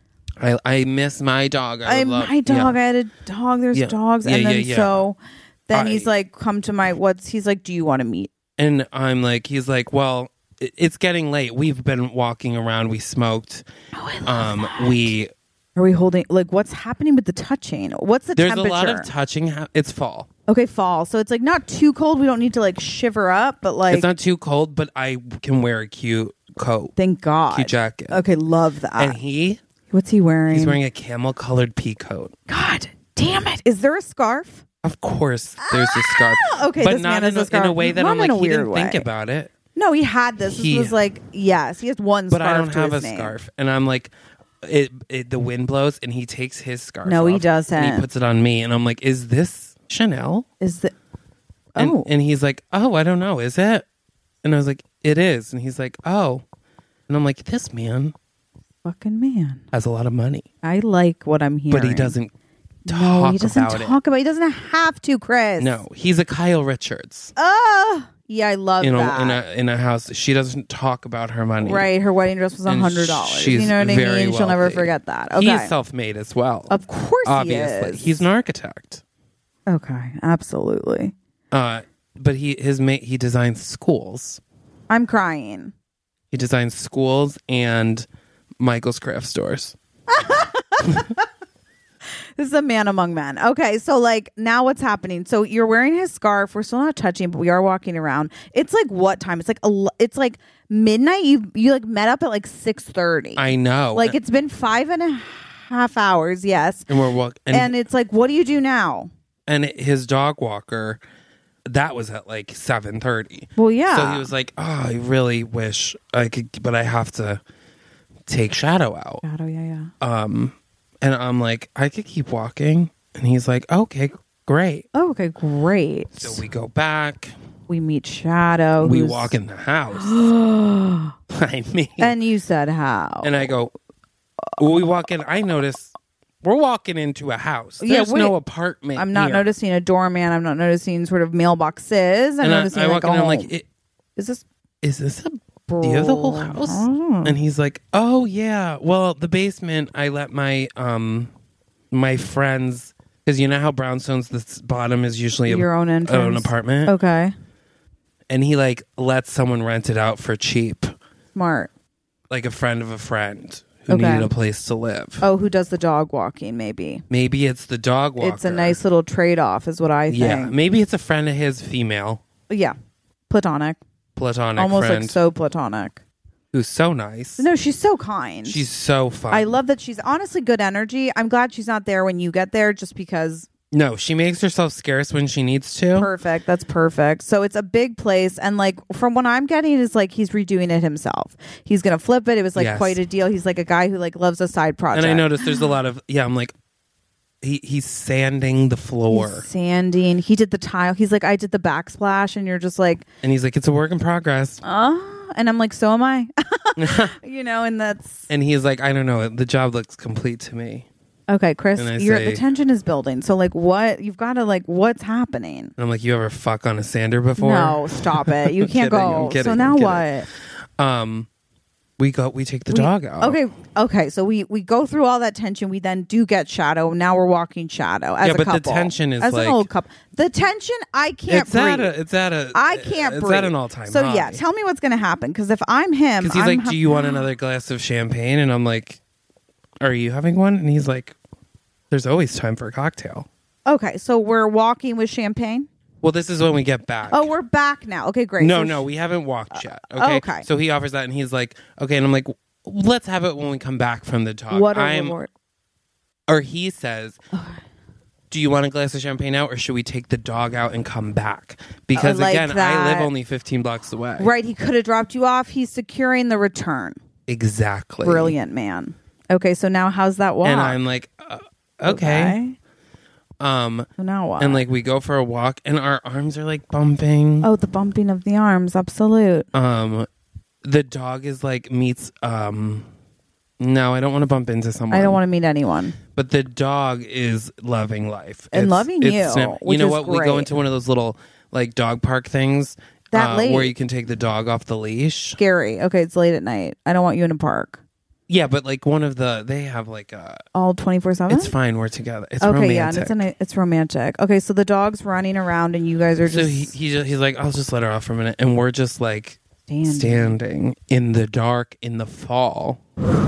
I, I miss my dog. I I, would love, my dog. yeah. I had a dog. There's Yeah. dogs, Yeah, and then yeah, yeah. so then I- he's like, "Come to my what's?" He's like, "Do you want to meet?" And I'm like, he's like, well, it- it's getting late. We've been walking around. We smoked. Oh, I love Um, that. we Are we holding? Like, what's happening with the touching? What's the there's temperature? a lot of touching. Ha- it's fall. Okay, fall. So it's like not too cold. We don't need to like shiver up, but like, it's not too cold, but I can wear a cute coat, thank God. cute jacket. Okay, love that. And he what's he wearing? he's wearing a camel colored pea coat. God damn it! Is there a scarf? Of course, there's a scarf. Okay, but this not man has in a a, in scarf. a way that Not I'm in like, a he weird didn't think way. about it. No, he had this. This He- was like yes, he has one But scarf. I don't to have his a name. scarf, and I'm like, it, it the wind blows and he takes his scarf No, off he doesn't. and he puts it on me and I'm like, is this Chanel? Is the And, oh and he's like, oh, I don't know, is it? And I was like, it is. And he's like, oh. And I'm like, this man fucking man? has a lot of money, I like what I'm hearing, but he doesn't talk No, he doesn't about talk about. He doesn't have to, Chris. it. No, he's a Kyle Richards Oh, yeah, I love in that. a, in a in a house. She doesn't talk about her money. Right, her wedding dress was a And hundred dollars. she's You know what I very mean? She'll never wealthy. forget that. Okay, He's self-made as well. of course, Obviously, he is. he's an architect. Okay, absolutely. Uh, but he his ma- he designs schools. I'm crying. He designs schools and Michael's craft stores. This is a man among men. Okay, so like now what's happening? So you're wearing his scarf. We're still not touching, but we are walking around. It's like what time? It's like el- it's like midnight. You you like met up at like six thirty. I know. Like it's been five and a half hours. Yes, and we're walking, and, and it's like, what do you do now? and his dog walker, that was at like seven thirty. Well, yeah. So he was like, "Oh, I really wish I could, but I have to take Shadow out." Shadow, yeah, yeah. Um, and I'm like, "I could keep walking," and he's like, "Okay, great." Oh, okay, great. So we go back. We meet Shadow. We who's- walk in the house. I mean, and you said how? and I go, when we walk in, I notice we're walking into a house. Yeah, There's wait. no apartment. I'm not here. noticing a doorman. I'm not noticing sort of mailboxes. I'm And I, noticing I like walk a in and I'm home. like, "I- is this? is this a do you have the whole house? And he's like, oh yeah, well the basement I let my um my friends, because you know how brownstones the bottom is usually Your a, own entrance? own apartment, Okay, and he like lets someone rent it out for cheap, smart. like a friend of a friend who Okay. needed a place to live. Oh, who does the dog walking? Maybe Maybe it's the dog walker. it's a nice little trade off, is what I think. yeah. Maybe it's a friend of his, female, yeah, platonic, platonic almost friend like so platonic. who's so nice. No, she's so kind. She's so fun. I love that she's honestly good energy. I'm glad she's not there when you get there, just because. No, she makes herself scarce when she needs to. Perfect. That's perfect. So it's a big place. And like from what I'm getting is like he's redoing it himself. He's going to flip it. It was like Yes. quite a deal. He's like a guy who like loves a side project. And I noticed there's a lot of yeah. I'm like, he he's sanding the floor, He's sanding. He did the tile. He's like, I did the backsplash. And you're just like, and he's like, it's a work in progress. oh. And I'm like, so am I. You know, and that's And he's like, I don't know, the job looks complete to me. okay, Chris. And I Your say- the tension is building. So like, what you've got to like, what's happening? And I'm like, you ever fuck on a sander before? No, stop it. You I'm can't kidding, I'm go. kidding, So I'm now kidding. what? Um, we go, we take the We- dog out. Okay, okay. So we we go through all that tension. We then do get Shadow. Now we're walking Shadow as Yeah, a but the couple. tension is as like- an old couple. The tension, I can't it's breathe. at a, it's at a, I can't it's breathe. at an all time. So yeah, tell me what's going to happen. Because if I'm him, because he's I'm like, ha- do you want another glass of champagne? And I'm like, are you having one? And he's like, there's always time for a cocktail. Okay, so we're walking with champagne. Well, this is when we get back. Oh, we're back now. Okay, great. No, So no, sh- we haven't walked yet. oh, Okay. okay. So he offers that, and he's like, okay, and I'm like, let's have it when we come back from the talk. What a I'm, reward. Or he says, do you want a glass of champagne out, or should we take the dog out and come back? Because I like again, I that. live only fifteen blocks away. Right, he could have dropped you off. He's securing the return. Exactly. Brilliant man. Okay, so now how's that walk? And I'm like, uh, okay. Um, So now what? and like we go for a walk, and our arms are like bumping. oh, the bumping of the arms. Absolute. Um, the dog is like meets. Um, no, I don't want to bump into someone. I don't want to meet anyone. But the dog is loving life And loving you, snap- which you know is what? We go great. into one of those little like dog park things That uh, late. where you can take the dog off the leash. Scary. Okay, it's late at night. I don't want you in a park. Yeah, but like one of the they have like a. All twenty-four seven? It's fine. We're together. It's okay, romantic. yeah, and it's, an, it's romantic. Okay, so the dog's running around and you guys are so just he, he just, he's like, I'll just let her off for a minute, and we're just like standing. standing in the dark in the fall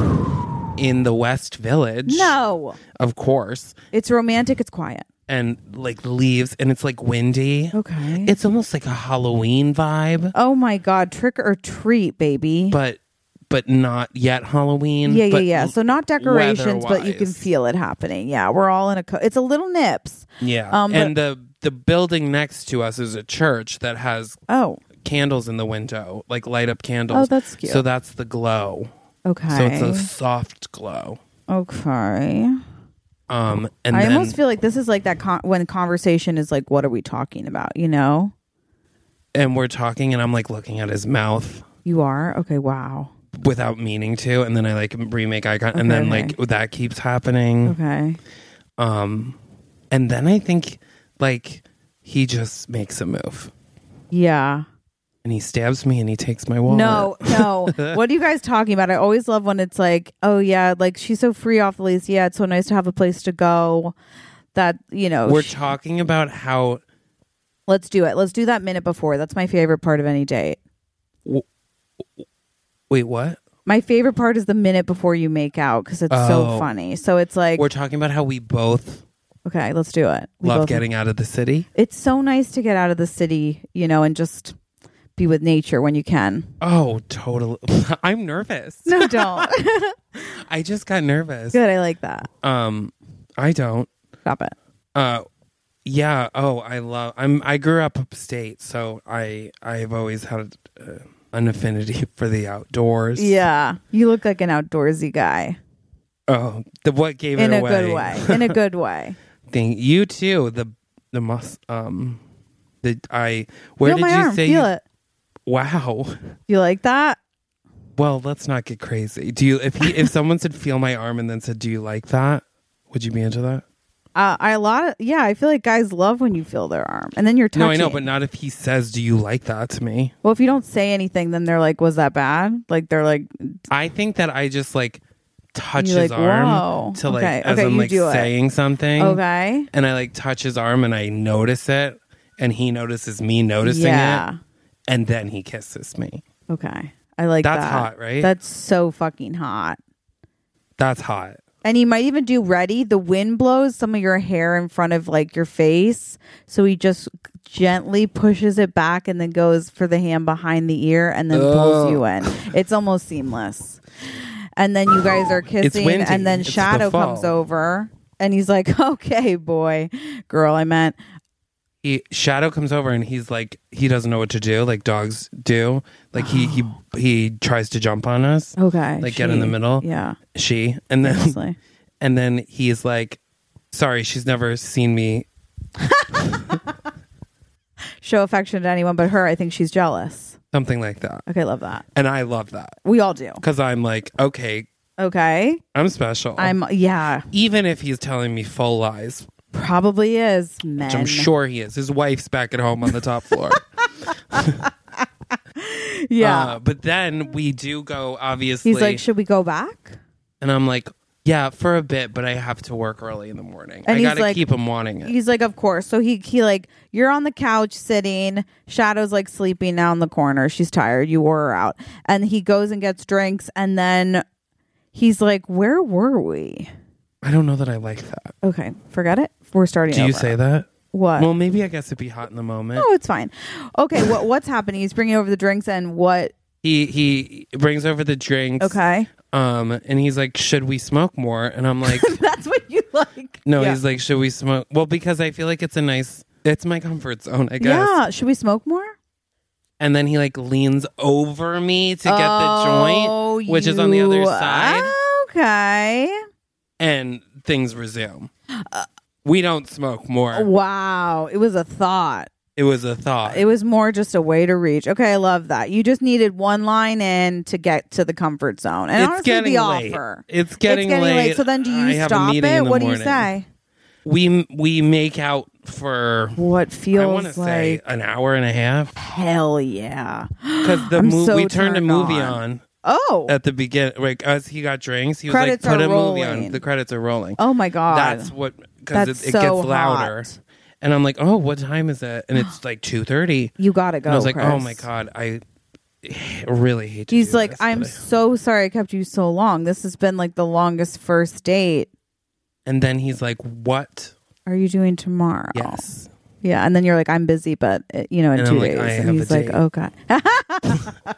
in the West Village. No. Of course. It's romantic, it's quiet. And like leaves, and it's like windy. Okay. It's almost like a Halloween vibe, oh my God, trick or treat, baby. but but not yet Halloween. yeah, yeah, but yeah. So not decorations, but you can weather-wise. feel it happening. Yeah, we're all in a. Co- it's a little nips. Yeah, Um, and the the building next to us is a church that has Oh, candles in the window, like light up candles. Oh, that's cute. So that's the glow. okay. So it's a soft glow. Okay. Um, and I then, almost feel like this is like that con- when conversation is like, what are we talking about? You know? and we're talking, and I'm like looking at his mouth You are? Okay, wow. without meaning to, and then I like remake eye contact, and Okay, then okay. like that keeps happening. Okay. Um, and then I think like he just makes a move, Yeah. and he stabs me, and he takes my wallet. No, no. What are you guys talking about? I always love when it's like, oh yeah, like she's so free off the lease. Yeah, it's so nice to have a place to go. That, you know, We're sh- talking about how let's do it. Let's do that minute before. That's my favorite part of any date. wait, what? My favorite part is the minute before you make out because it's so Oh. funny. So it's like, We're talking about how we both okay, let's do it. We love both- getting out of the city. It's so nice to get out of the city, you know, and just be with nature when you can. Oh, totally. I'm nervous. No, don't. I just got nervous. Good, I like that. Um, I don't. Stop it. Uh, yeah. Oh, I love. I'm. I grew up upstate, so I. I've always had uh, an affinity for the outdoors. Yeah, you look like an outdoorsy guy Oh, the what gave in it a away? good way. In a good way. Thing. You too. The the mus. Um. The I. Where Feel did my you arm. say? Feel you, it. Wow. You like that? Well, let's not get crazy. Do you? If he, if someone said feel my arm and then said, do you like that? Would you be into that? Uh, I a lot of yeah. I feel like guys love when you feel their arm, and then you're touching. No, I know, but not if he says, do you like that to me? Well, if you don't say anything, then they're like, "Was that bad?" Like they're like, I think that I just like touch You're his like, arm whoa. to like Okay, as okay, I'm you like do it. saying something. "Okay, And I like touch his arm and I notice it, and he notices me noticing yeah, it, and then he kisses me. okay." I like That's that. hot, right? That's so fucking hot. That's hot. And he might even do ready. The wind blows some of your hair in front of like your face. So he just gently pushes it back and then goes for the hand behind the ear and then pulls Ugh. you in. It's almost seamless. And then you guys are kissing windy. and then It's the Shadow fall. comes over and he's like, okay, boy, girl, I meant. He, Shadow comes over and he's like, he doesn't know what to do, like dogs do. Like he he he tries to jump on us, Okay. like get in the she- middle. Yeah. She and then Honestly. and then he's like, sorry, she's never seen me. Show affection to anyone but her. I think she's jealous. Something like that. Okay, love that. And I love that We all do. because I'm like, okay, Okay. I'm special. I'm, yeah, Even if he's telling me full lies, probably is, men. which I'm sure he is. His wife's back at home on the top floor. Yeah. Uh, but then we do go, obviously. He's like, should we go back? and I'm like, yeah, for a bit, but I have to work early in the morning. And I he's got to like- keep him wanting it. He's like, of course. So he he like, you're on the couch sitting. Shadow's like sleeping now in the corner. She's tired. You wore her out. And he goes and gets drinks. And then he's like, where were we? I don't know that I like that. Okay, forget it. We're starting Do you over. say that? What? Well, maybe I guess it'd be hot in the moment. Oh, it's fine. Okay, what what's happening? He's bringing over the drinks and what? He he brings over the drinks. Okay. Um, and he's like, should we smoke more? And I'm like, That's what you like. no, Yeah. he's like, should we smoke? Well, because I feel like it's a nice, it's my comfort zone, I guess. Yeah. Should we smoke more? And then he like leans over me to get the Oh, joint, which is on the other you- side, Okay. and things resume. We don't smoke more. Wow. It was a thought. It was a thought. It was more just a way to reach. Okay, I love that. You just needed one line in to get to the comfort zone. And it's honestly, getting the late. offer. It's getting, it's getting late. late. So then do I you have a stop meeting it? in the What do you morning. say? We we make out for What I feels want to say like an hour and a half hell yeah. because the I'm mo- so we turned a turned movie on. on. Oh. At the beginning, like as he got drinks, he was Credits like, "Put are a movie rolling. on." The credits are rolling. Oh my god. That's what because That's it, it so gets louder. hot. And I'm like, "Oh, what time is it?" And it's like two thirty. You gotta go. And I was like, Chris. "Oh my god, I really hate." To He's do like, this, I'm but I-" so sorry I kept you so long. This has been like the longest first date. And then he's like, "What?" Are you doing tomorrow? Yes. Yeah, and then you're like, I'm busy, but uh, you know, in And two I'm like, days. I and have he's a like, date. okay.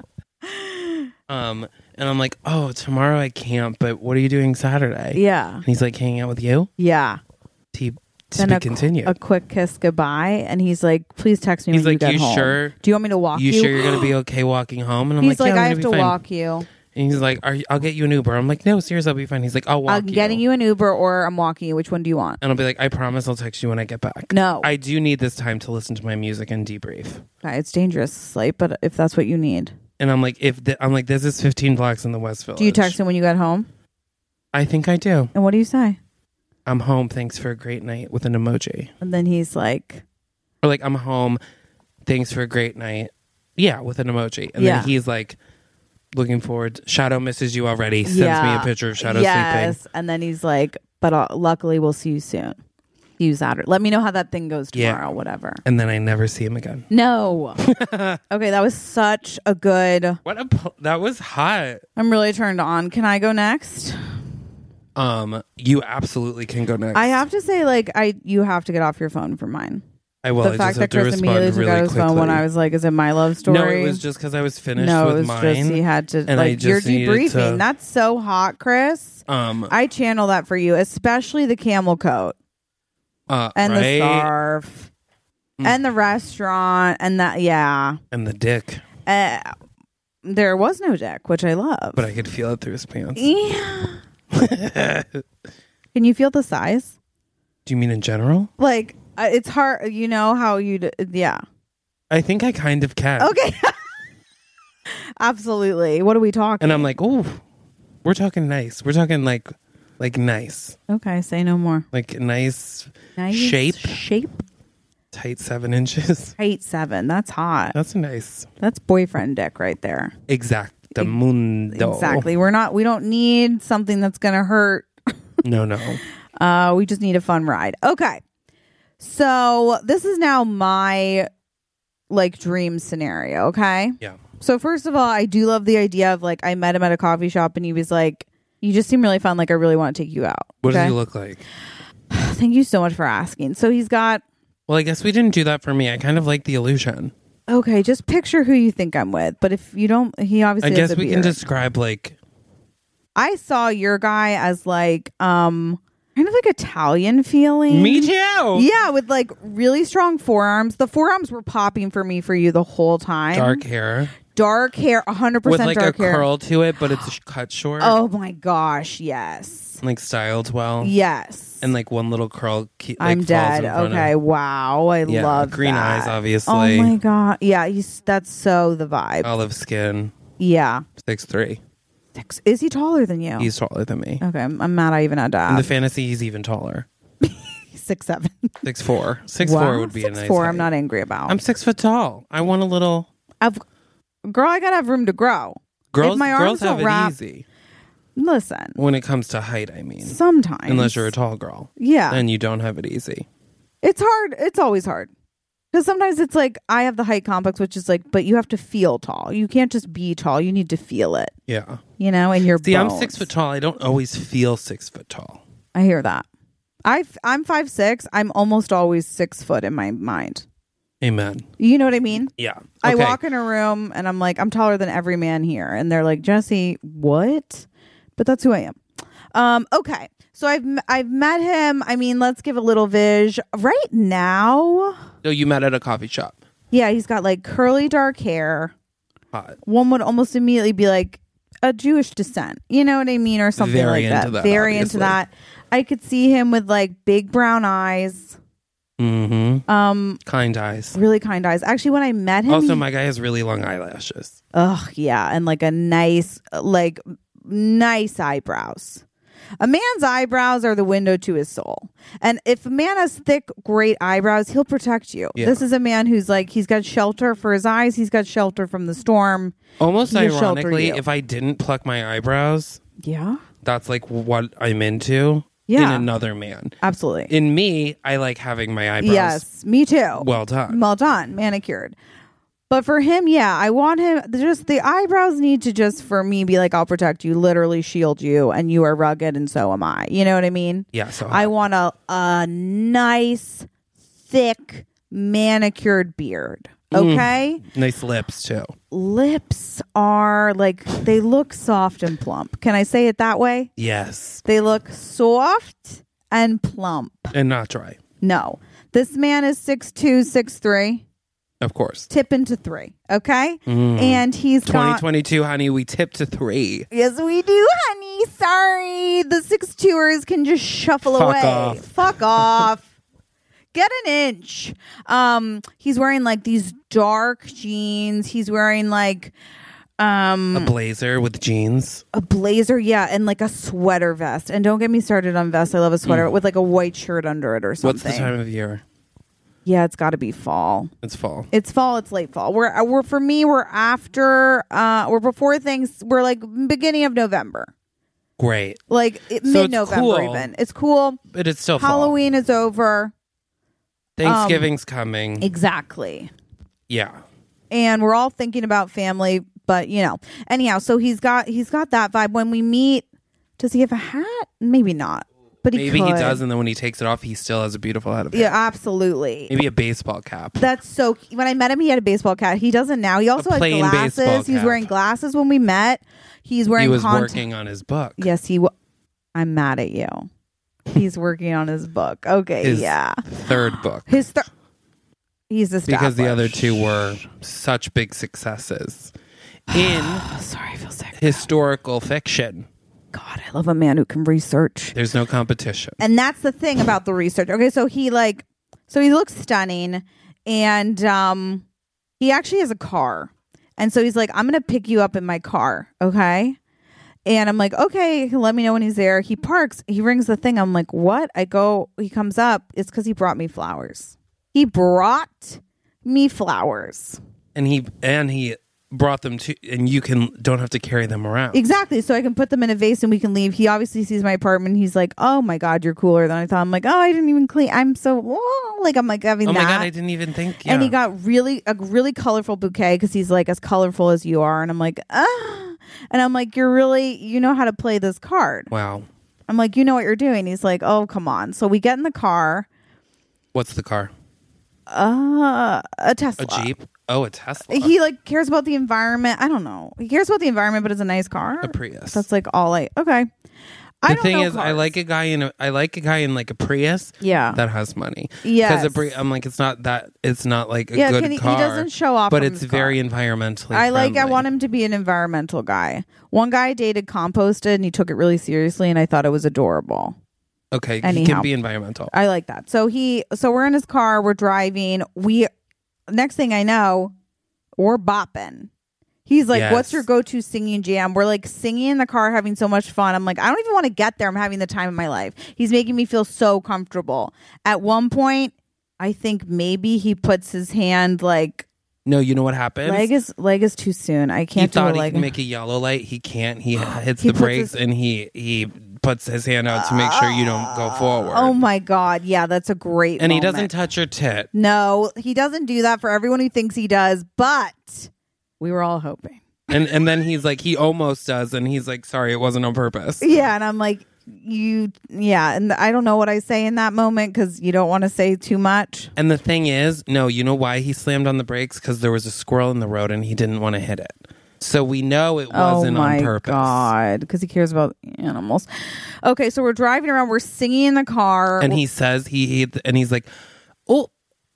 Um, and I'm like, "Oh, tomorrow I can't. But what are you doing Saturday?" Yeah, And he's like, "Hanging out with you." yeah. He to Then be a, continued. a quick kiss goodbye, and he's like, please text me He's when like, you get "You home. sure? Do you want me to walk you? You sure you're gonna be okay walking home?" And I'm He's like, "Yeah, I'm I gonna have be to fine." walk you. And he's like, Are you, I'll get you an Uber. I'm like, no, seriously, I'll be fine. He's like, I'll walk I'm getting you an Uber or I'm walking you. Which one do you want? And I'll be like, I promise I'll text you when I get back. No. I do need this time to listen to my music and debrief. Okay, it's dangerous, Slate, but if that's what you need. And I'm like, if the, I'm like, this is fifteen blocks in the West Village. Do you text him when you get home? I think I do. And what do you say? I'm home. Thanks for a great night with an emoji. And then he's like, Or like, I'm home. Thanks for a great night. Yeah, with an emoji. And Yeah. then he's like, looking forward. Shadow misses you already. Sends yeah. me a picture of Shadow yes. sleeping. And then he's like, but uh, luckily we'll see you soon. Use that. Let me know how that thing goes Yeah. tomorrow, whatever. And then I never see him again. No. Okay, that was such a good. What a pl- that was hot. I'm really turned on. Can I go next? Um, you absolutely can go next. I have to say, like, I you have to get off your phone for mine. I will. the I fact just have that to Chris respond immediately took really out his quickly. phone when I was like, "Is it my love story?" No, it was just because I was finished no, with it was mine. just he had to and I like you're just needed debriefing. to- That's so hot, Chris. Um, I channel that for you, especially the camel coat uh, and right? the scarf Mm. and the restaurant and that. Yeah, and the dick, uh, there was no dick, which I love. but I could feel it through his pants. Yeah. Can you feel the size? Do you mean in general? Like uh, it's hard. You know how you? D- yeah. I think I kind of can. Okay. Absolutely. What are we talking? And I'm like, oh, we're talking nice. We're talking like, like nice, Okay, say no more. like nice, Nice shape, shape. tight seven inches. Eight seven. That's hot. That's nice. That's boyfriend dick right there. Exacto mundo. Exactly. We're not. We don't need something that's gonna hurt. No, no. Uh, we just need a fun ride. Okay. So this is now my like dream scenario. Okay. Yeah. So first of all, I do love the idea of like I met him at a coffee shop and he was like, "You just seem really fun. Like I really want to take you out." What okay? does he look like? Thank you so much for asking. So he's got. Well, I guess we didn't do that for me. I kind of like the illusion. Okay, just picture who you think I'm with. But if you don't, he obviously. I guess has a we can beard. describe like I saw your guy as like um kind of like Italian feeling. me too. Yeah, with like really strong forearms. The forearms were popping for me for you the whole time. Dark hair dark hair, one hundred with percent like a dark hair. curl to it, but it's cut short. Oh my gosh, yes. Like styled well. Yes. And like one little curl. Ke- like I'm falls dead. in front Okay, Of, wow. I yeah, love green that. eyes, obviously. Oh my god. Yeah, he's that's so the vibe. Olive skin. Yeah. Six three. Six- Is he taller than you? He's taller than me. Okay, I'm, I'm mad I even had to In the ask. fantasy, he's even taller. He's six seven. Six four. Six Wow, four would be six a nice. four. height. I'm not angry about. I'm six foot tall. I want a little. I've, girl, I gotta have room to grow. Girls. If my girls arms have don't it wrap- easy Listen, when it comes to height. I mean, sometimes unless you're a tall girl, yeah, then you don't have it easy. it's hard. It's always hard because sometimes it's like I have the height complex, which is like, but you have to feel tall. You can't just be tall. You need to feel it. Yeah. You know, and your See, I'm bones. six foot tall. I don't always feel six foot tall. I hear that. I I'm five six. I'm almost always six foot in my mind. Amen. You know what I mean? Yeah. Okay. I walk in a room and I'm like, I'm taller than every man here, and they're like, Jesse, what? But that's who I am. Um, okay, so I've I've met him. I mean, let's give a little viz. Right now, So you met at a coffee shop. yeah, he's got like curly dark hair. Hot. One would almost immediately be like a Jewish descent. You know what I mean, or something Very like that. into that, Very obviously. into that. I could see him with like big brown eyes, Mm-hmm. um, Kind eyes. really kind eyes. Actually, when I met him, Also, he- my guy has really long eyelashes. ugh, yeah, and like a nice, like nice eyebrows. A man's eyebrows are the window to his soul. And if a man has thick, great eyebrows, he'll protect you. Yeah. This is a man who's like, he's got shelter for his eyes. He's got shelter from the storm. Almost He'll shelter ironically, you. if I didn't pluck my eyebrows, Yeah, that's like what I'm into Yeah. in another man. absolutely. In me, I like having my eyebrows Yes, me too. well done. Well done, manicured. But for him, yeah, I want him, just the eyebrows need to just, for me, be like, I'll protect you, literally shield you, and you are rugged, and so am I. You know what I mean? Yeah, so I want a, a nice, thick, manicured beard. Okay? nice lips too. Lips are like, they look soft and plump. Can I say it that way? Yes. They look soft and plump. And not dry. No. This man is six two, six three. Of course. tip into three. Okay. And he's twenty got. twenty-two, honey, we tip to three. Yes, we do, honey. Sorry. The six tours can just shuffle Fuck away. off. Fuck off. Get an inch. Um, he's wearing like these dark jeans. He's wearing like um A blazer with jeans. a blazer, yeah, and like a sweater vest. And don't get me started on vests. I love a sweater with like a white shirt under it or something. What's the time of year? Yeah, it's got to be fall. It's fall. It's fall. It's late fall. We're uh, we're for me. We're after. Uh, we're before things. We're like beginning of November, Great. like it, So it's mid November cool. even. It's cool. But it's still fall. Halloween is over. Thanksgiving's coming. Exactly. Yeah. And we're all thinking about family, but you know. Anyhow, so he's got he's got that vibe. When we meet, does he have a hat? Maybe not. But he Maybe could. he does, and then when he takes it off, he still has a beautiful head of hair. Yeah, absolutely. Maybe a baseball cap. That's so. When I met him, he had a baseball cap. He doesn't now. He also A had plain baseball glasses. He was cap. wearing glasses when we met. He's wearing. He was contact- working on his book. Yes, he. W- I'm mad at you. He's working on his book. Okay, His yeah. third book. His third. He's established. Because the other two were such big successes in Oh, sorry, I feel sick. historical fiction. God, I love a man who can research. There's no competition. And that's the thing about the research. Okay, so he like, so he looks stunning, and um, he actually has a car, and so he's like, I'm gonna pick you up in my car, okay? And I'm like, okay, let me know when he's there. He parks. He rings the thing. I'm like, what? I go. He comes up. It's because he brought me flowers. He brought me flowers. And he and he brought them to, and you can don't have to carry them around. Exactly. So I can put them in a vase and we can leave. He obviously sees my apartment. He's like, oh my God, you're cooler than I thought. I'm like, oh, I didn't even clean. I'm so, oh, like, I'm like having Oh that. my God, I didn't even think. Yeah. And he got really, a really colorful bouquet because he's like as colorful as you are. And I'm like, ah. And I'm like, you're really, you know how to play this card. Wow. I'm like, you know what you're doing. He's like, oh, come on. So we get in the car. What's the car? Uh, a Tesla. A Jeep? Oh, a Tesla. He like cares about the environment. I don't know. He cares about the environment, but it's a nice car. A Prius. That's like all I. Okay. I the don't thing know is, I cars. like a guy in a, I like a guy in like a Prius. Yeah. That has money. Yes. Because a Pri- I'm like, it's not that. It's not like a Yeah, good can he- he car. doesn't show off but from it's his very car. environmentally. I like. I friendly. want him to be an environmental guy. One guy I dated composted, and he took it really seriously, and I thought it was adorable. Okay, he Anyhow. can be environmental. I like that. So he. So we're in his car. We're driving. We. Next thing I know, we're bopping. He's like, Yes. what's your go-to singing jam? We're like singing in the car, having so much fun. I'm like, I don't even want to get there. I'm having the time of my life. He's making me feel so comfortable. At one point, I think maybe he puts his hand like No, you know what happens? leg is leg is too soon. I he can't do a thought he leg. could make a yellow light. He can't. He hits He the puts brakes his- and he he puts his hand out to make sure you don't go forward. Oh my God. Yeah, that's a great and he moment. doesn't touch your tit. No, he doesn't do that for everyone who thinks he does, but we were all hoping. And and then he's like, he almost does, and he's like, sorry, it wasn't on purpose. Yeah, and I'm like, you, yeah, and I don't know what I say in that moment because you don't want to say too much. And the thing is, no, you know why he slammed on the brakes? Because there was a squirrel in the road and he didn't want to hit it. So we know it wasn't oh my on purpose. God, because he cares about animals. Okay, so we're driving around, we're singing in the car. And he says he, he and he's like, oh,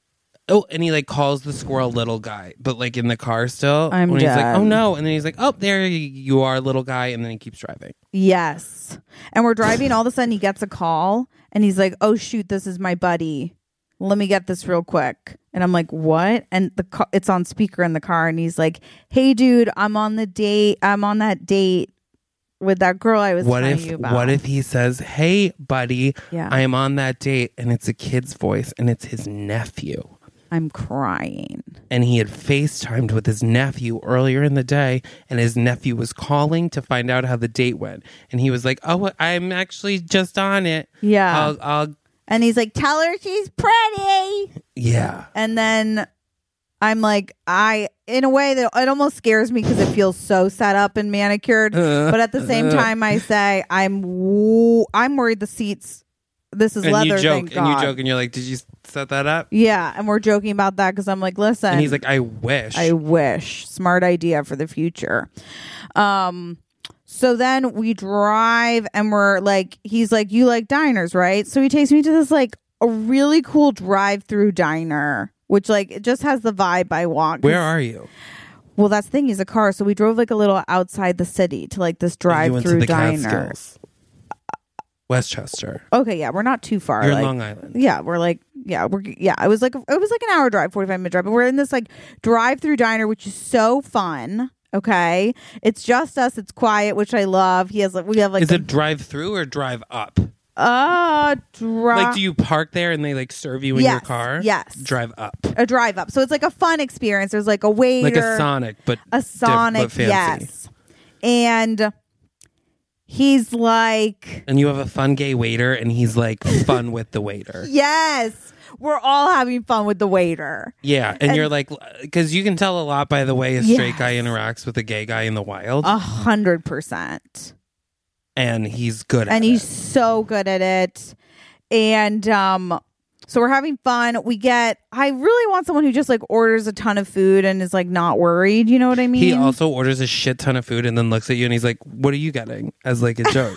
oh, and he like calls the squirrel little guy, but like in the car still. I'm when he's like, dead. oh no, and then he's like, oh, there you are, little guy, and then he keeps driving. Yes. And we're driving, all of a sudden he gets a call and he's like, oh shoot, this is my buddy. Let me get this real quick. And I'm like, what? And the car, it's on speaker in the car and he's like, hey dude, I'm on the date. I'm on that date with that girl I was What telling if you about. what if he says, hey buddy, Yeah. I am on that date, and it's a kid's voice and it's his nephew. I'm crying. And he had FaceTimed with his nephew earlier in the day, and his nephew was calling to find out how the date went. And he was like, oh, I'm actually just on it. Yeah. I'll, I'll And he's like, tell her she's pretty. yeah. And then I'm like, I, in a way that it almost scares me because it feels so set up and manicured. But at the same time, I say, I'm, w- I'm worried the seats, this is And leather. you joke, thank and God. you joke, and you're like, did you set that up? Yeah. And we're joking about that because I'm like, listen. And he's like, I wish. I wish. Smart idea for the future. Um, so then we drive and we're like, he's like, you like diners, right? So he takes me to this like a really cool drive-through diner which like it just has the vibe I want. 'Cause- Where are you? Well, that's the thing. He's a car, so we drove like a little outside the city to like this You went to drive-through the diner. Catskills. Westchester. Okay, yeah, we're not too far. You're in like, Long Island. Yeah, we're like, yeah, we're yeah. It was like it was like an hour drive, forty-five minute drive, but we're in this like drive-through diner, which is so fun. Okay, it's just us. It's quiet, which I love. He has like we have like Is the, it drive through or drive up? uh drive Like, do you park there and they like serve you in Yes, your car? yes. Drive up. a drive up, so it's like a fun experience. There's like a waiter, Like a Sonic, but a diff- Sonic, but fancy. yes, and he's like. And you have a fun gay waiter, and he's like fun with the waiter. Yes, we're all having fun with the waiter. Yeah, and, And- you're like, because you can tell a lot by the way a straight Yes. guy interacts with a gay guy in the wild, A hundred percent. and he's good at And it. he's so good at it. And um, so we're having fun. We get, I really want someone who just like orders a ton of food and is like not worried. You know what I mean? He also orders a shit ton of food and then looks at you and he's like, "What are you getting?" As like a joke.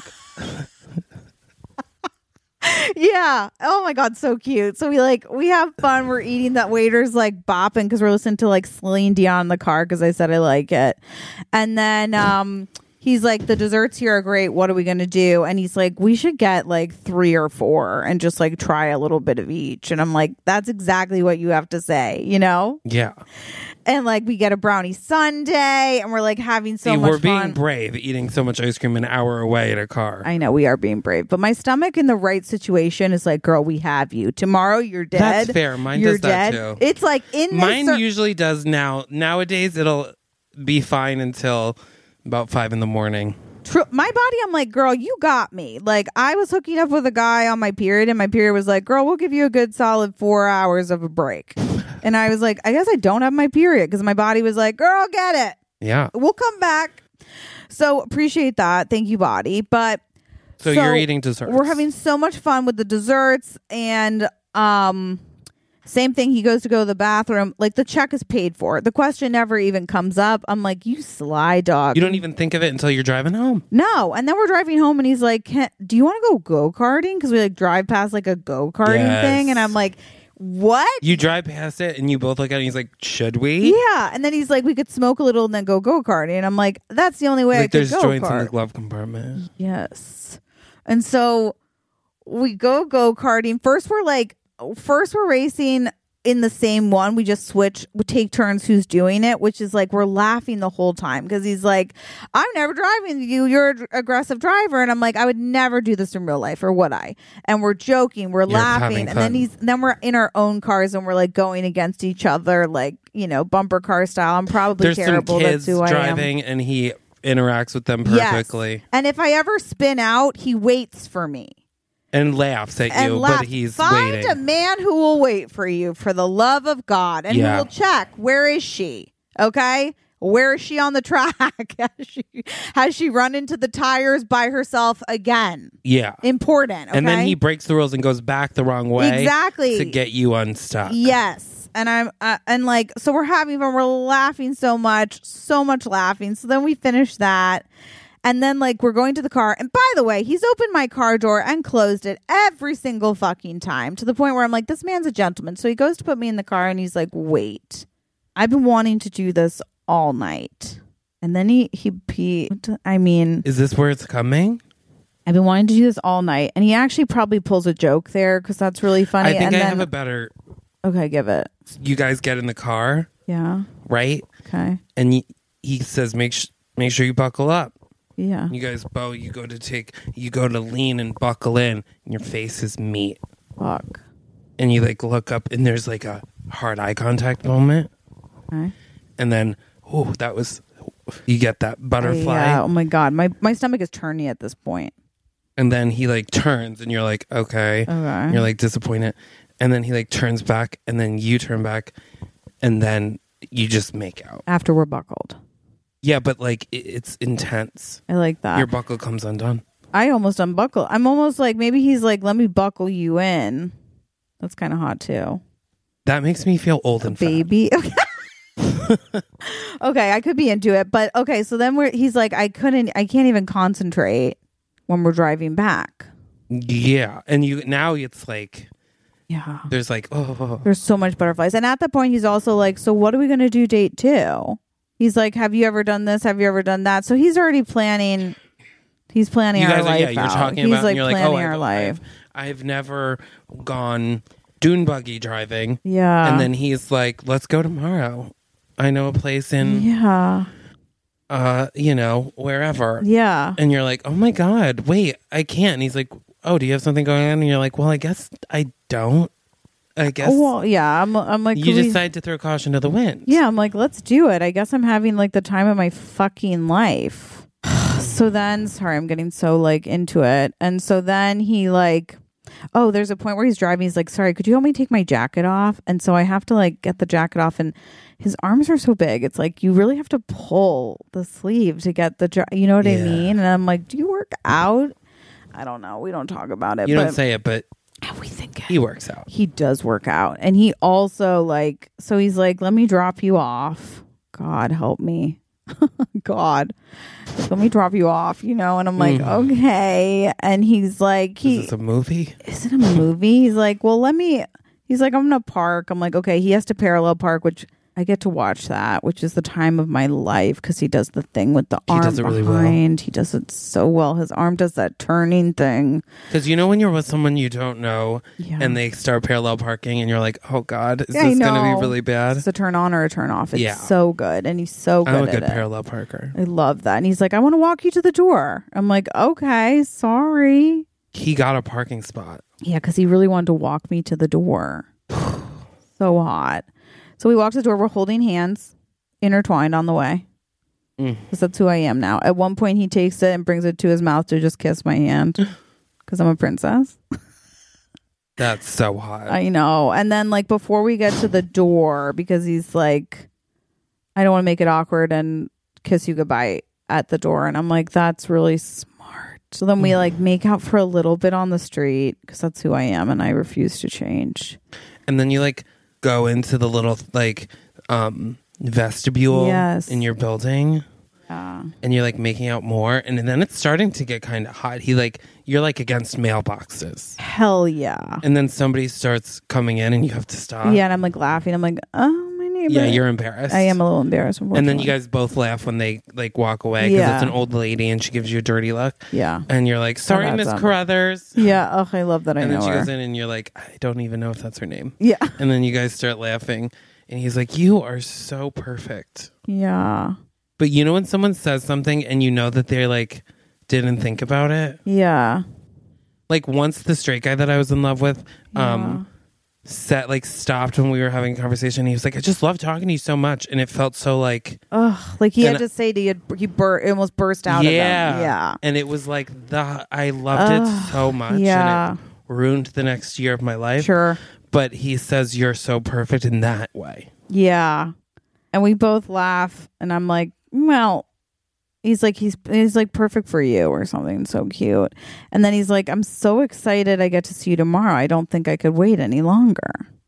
Yeah. Oh my God, so cute. So we like we have fun. We're eating. That waiter's like bopping because we're listening to like Celine Dion in the car because I said I like it. And then um he's like, the desserts here are great. What are we gonna do? And he's like, we should get like three or four and just like try a little bit of each. And I'm like, that's exactly what you have to say, you know? Yeah. And like we get a brownie sundae and we're like having so See, much we're being fun. brave eating so much ice cream an hour away in a car. I know we are being brave, but my stomach in the right situation is like, girl, we have you. Tomorrow you're dead. That's fair. Mine you're does that dead. too. It's like in this Mine cir- usually does now. Nowadays, it'll be fine until about five in the morning. True. My body, I'm like, girl, you got me. Like, I was hooking up with a guy on my period, and my period was like, girl, we'll give you a good solid four hours of a break. And I was like, I guess I don't have my period because my body was like, girl, get it. Yeah. We'll come back. So appreciate that. Thank you, body. But So, you're eating desserts. We're having so much fun with the desserts, and um. Same thing. He goes to go to the bathroom. Like the check is paid for. The question never even comes up. I'm like, you sly dog. You don't even think of it until you're driving home. No. And then we're driving home and he's like, Can, do you want to go go-karting? Because we like drive past like a go-karting Yes. thing. And I'm like, what? You drive past it and you both look at it and he's like, should we? Yeah. And then he's like, we could smoke a little and then go go-karting. And I'm like, that's the only way I Like could there's go joints in kart. the glove compartment. Yes. And so we go go-karting. First we're like, first we're racing in the same one. We just switch, we take turns who's doing it, which is like we're laughing the whole time because he's like, I'm never driving you, you're an aggressive driver. And I'm like, I would never do this in real life, or would I? And we're joking, we're You're laughing, having and then fun. he's then we're in our own cars and we're like going against each other, like, you know, bumper car style. I'm probably There's terrible. some kids That's who I am. driving and he interacts with them Yes. perfectly And if I ever spin out, he waits for me. and laughs at And you, laugh. but he's Find waiting. a man who will wait for you, for the love of God, and Yeah. who will check, where is she? Okay, where is she on the track? has she has she run into the tires by herself again? Yeah. Important. Okay? And then he breaks the rules and goes back the wrong way Exactly. to get you unstuck. Yes. And I'm uh, and like, so we're having fun. We're laughing so much, so much laughing. So then we finish that. And then, like, we're going to the car. And by the way, he's opened my car door and closed it every single fucking time, to the point where I'm like, this man's a gentleman. So he goes to put me in the car and he's like, wait, I've been wanting to do this all night. And then he, he, he I mean, Is this where it's coming? I've been wanting to do this all night. And he actually probably pulls a joke there because that's really funny. I think and I then, have a better. okay, give it. You guys get in the car, Yeah. right? Okay. And he, he says, make, sh- make sure you buckle up. Yeah. You guys bow, you go to take, you go to lean and buckle in, and your face is meat. Fuck. And you like look up, and there's like a hard eye contact moment. Okay. And then, oh, that was, you get that butterfly. Yeah. Oh my God. My, my stomach is turning at this point. And then he like turns, and you're like, okay. Okay. And you're like disappointed. And then he like turns back, and then you turn back, and then you just make out. After we're buckled. Yeah, but like it, it's intense. I like that. Your buckle comes undone. I almost unbuckle. I'm almost like, maybe he's like, let me buckle you in. That's kind of hot too. That makes me feel old and fat. Baby. Okay. Okay, I could be into it, but okay. So then we're. He's like, I couldn't. I can't even concentrate when we're driving back. Yeah, and you now it's like Yeah. There's like, oh, There's so much butterflies. And at that point, he's also like, so what are we going to do date two? He's like, have you ever done this? Have you ever done that? So he's already planning. He's planning you our guys are, life yeah, you're out. talking he's about, like and you're like, planning oh, our I've, life. I've, I've never gone dune buggy driving. Yeah. And then he's like, let's go tomorrow. I know a place in, yeah. uh, you know, wherever. Yeah. And you're like, oh my God, wait, I can't. And he's like, oh, do you have something going on? And you're like, well, I guess I don't. I guess Oh, well, yeah. I'm, I'm like, you could we- decide to throw caution to the wind. Yeah, I'm like, let's do it. I guess I'm having like the time of my fucking life. So then, sorry, I'm getting so like into it. And so then he like, oh, there's a point where he's driving. He's like, sorry, could you help me take my jacket off? And so I have to like get the jacket off, and his arms are so big. It's like you really have to pull the sleeve to get the, ja- you know what I Yeah. mean? And I'm like, do you work out? I don't know. We don't talk about it. You but don't say it, but we think it. he works out. He does work out. And he also like, so he's like, let me drop you off. God help me. God, let me drop you off, you know? And I'm like, Mm. okay. And he's like, he, Is this a movie? is it a movie? He's like, well, let me, he's like, I'm going to park. I'm like, okay. He has to parallel park, which I get to watch that, which is the time of my life because he does the thing with the He arm does it really well. behind. He does it so well. His arm does that turning thing. Because you know when you're with someone you don't know Yeah. and they start parallel parking and you're like, oh God, is Yeah, I this going to know. be really bad? It's a turn on or a turn off. It's Yeah. so good. And he's so good I'm a at good it. parallel parker. I love that. And he's like, I want to walk you to the door. I'm like, okay, sorry. He got a parking spot. Yeah, because he really wanted to walk me to the door. So hot. So we walk to the door. We're holding hands, intertwined on the way. Mm. Because that's who I am now. At one point, he takes it and brings it to his mouth to just kiss my hand. Because I'm a princess. That's so hot. I know. And then, like, before we get to the door, because he's like, I don't want to make it awkward and kiss you goodbye at the door. And I'm like, that's really smart. So then we, like, make out for a little bit on the street because that's who I am and I refuse to change. And then you like go into the little like um vestibule Yes. in your building Yeah. and you're like making out more, and then it's starting to get kind of hot. He like you're like against mailboxes, Hell yeah. and then somebody starts coming in and you have to stop. Yeah. And I'm, like, laughing. I'm like, oh, my neighbor. Yeah, you're embarrassed. I am a little embarrassed. And then you unfortunately. guys both laugh when they like walk away because Yeah. it's an old lady and she gives you a dirty look, Yeah. and you're like, sorry, that's Miss um, Carruthers. Yeah. Oh, I love that I And then know she her. goes in and you're like, I don't even know if that's her name. Yeah. And then you guys start laughing and he's like, you are so perfect. Yeah. But you know when someone says something and you know that they're like didn't think about it? Yeah. Like once the straight guy that I was in love with um set like stopped when we were having a conversation. He was like, I just love talking to you so much. And it felt so like Ugh, like he And- had to say to you, he bur- it almost burst out yeah. of him. Yeah. And it was like the I loved it Ugh, so much. yeah. And it ruined the next year of my life. Sure. But he says you're so perfect in that way. Yeah. And we both laugh and I'm like, well, he's like, he's, he's like perfect for you or something. So cute. And then he's like, I'm so excited I get to see you tomorrow. I don't think I could wait any longer.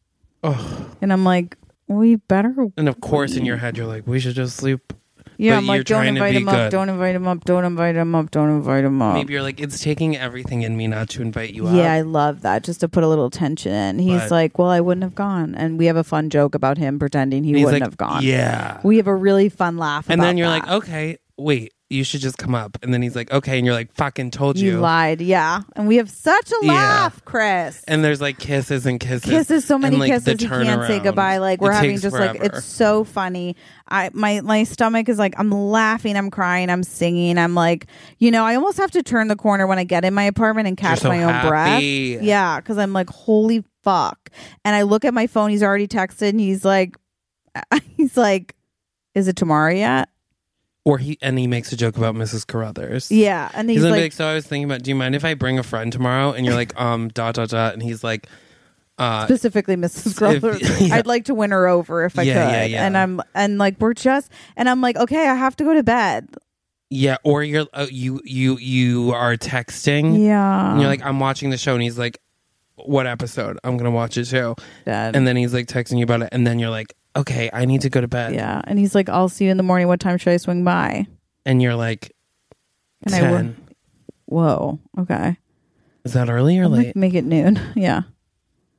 Oh. And I'm like, we better. And of course in your head you're like, we should just sleep. Yeah. but I'm you're like, don't trying to invite be him up. good. Don't invite him up. Don't invite him up. Don't invite him up. Maybe you're like, it's taking everything in me not to invite you Yeah, up. I love that. Just to put a little tension in. He's But- like, well, I wouldn't have gone. And we have a fun joke about him pretending he And he's wouldn't like, have gone. Yeah. We have a really fun laugh And about then you're that. like, okay, wait, you should just come up. And then he's like, okay. And you're like, fucking told you. You lied, yeah. And we have such a Yeah. laugh, Chris. And there's like kisses and kisses. Kisses, so many and, like, kisses. the He can't say turnaround. goodbye. Like we're It having takes just like forever. it's so funny. I my my stomach is like I'm laughing, I'm crying, I'm singing. I'm like, you know, I almost have to turn the corner when I get in my apartment and catch so my own happy. breath. Yeah, because I'm like, holy fuck. And I look at my phone. He's already texted, and he's like, he's like, is it tomorrow yet? Or he and he makes a joke about Missus Carruthers. Yeah, and he's, He's, gonna like, be like, so I was thinking about, do you mind if I bring a friend tomorrow? And you're like, um, dot dot dot. And he's like, uh, specifically Missus if- Carruthers. yeah. I'd like to win her over if I Yeah, could. yeah, yeah. And I'm and like we're just and I'm like, okay, I have to go to bed. yeah. Or you're uh, you you you are texting. Yeah, And you're like, I'm watching the show, and he's like, what episode? I'm gonna watch it too. dead. And then he's like texting you about it, and then you're like, okay, I need to go to bed. Yeah, and he's like, I'll see you in the morning. What time should I swing by? And you're like, Can I work? ten. Whoa, okay. Is that early or I'll late? make, make it noon. Yeah.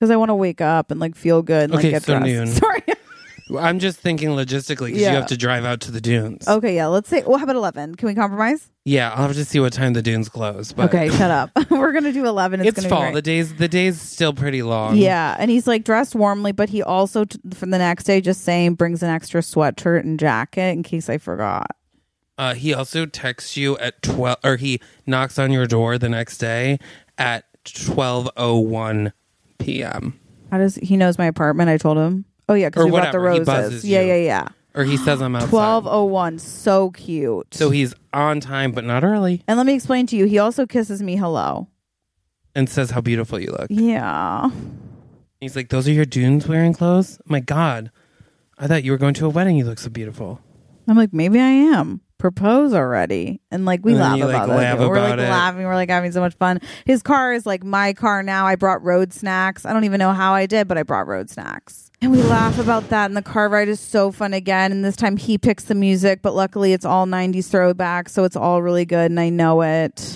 Because I want to wake up and like feel good and Okay, like get so dressed. noon. Sorry. I'm just thinking logistically because Yeah. you have to drive out to the dunes. Okay, yeah. Let's say. Well, how about eleven? Can we compromise? Yeah, I'll have to see what time the dunes close. But Okay, shut up. We're gonna do eleven. It's, it's gonna fall. Be great. The days the day's still pretty long. Yeah, and he's like dressed warmly, but he also t- for the next day just saying brings an extra sweatshirt and jacket in case I forgot. Uh, he also texts you at twelve, or he knocks on your door the next day at twelve oh one p.m. How does he knows my apartment? I told him. Oh yeah, because Or we bought the whatever, he roses. buzzes Yeah, you. yeah, yeah. Or he says I'm outside. Twelve oh one, so cute. So he's on time, but not early, and let me explain to you. He also kisses me hello. and says how beautiful you look. Yeah. He's like, "Those are your dunes wearing clothes? My God, I thought you were going to a wedding. You look so beautiful." I'm like, maybe I am. Propose already. And like we And then laugh you, like, about it. laugh We're like about it. laughing. We're like having so much fun. His car is like my car now. I brought road snacks. I don't even know how I did, but I brought road snacks. And we laugh about that. And the car ride is so fun again. And this time he picks the music, but luckily it's all nineties throwback. So it's all really good. And I know it.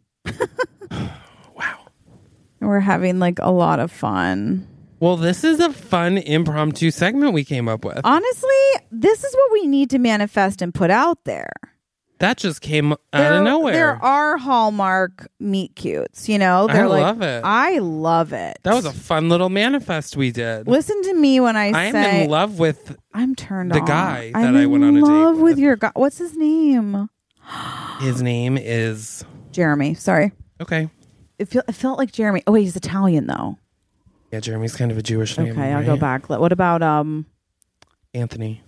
Wow. And we're having like a lot of fun. Well, this is a fun impromptu segment we came up with. Honestly, this is what we need to manifest and put out there. That just came out There- of nowhere. There are Hallmark meet cutes, you know? They're I like, love it. I love it. That was a fun little manifest we did. Listen to me when I, I'm say in love with. I'm turned the on. guy that I'm I in went on a date love with. with. your guy. What's his name? His name is Jeremy. Sorry. okay. It, feel, it felt like Jeremy. Oh wait, he's Italian though. Yeah, Jeremy's kind of a Jewish name. Okay, I'll right? go back. What about um Anthony,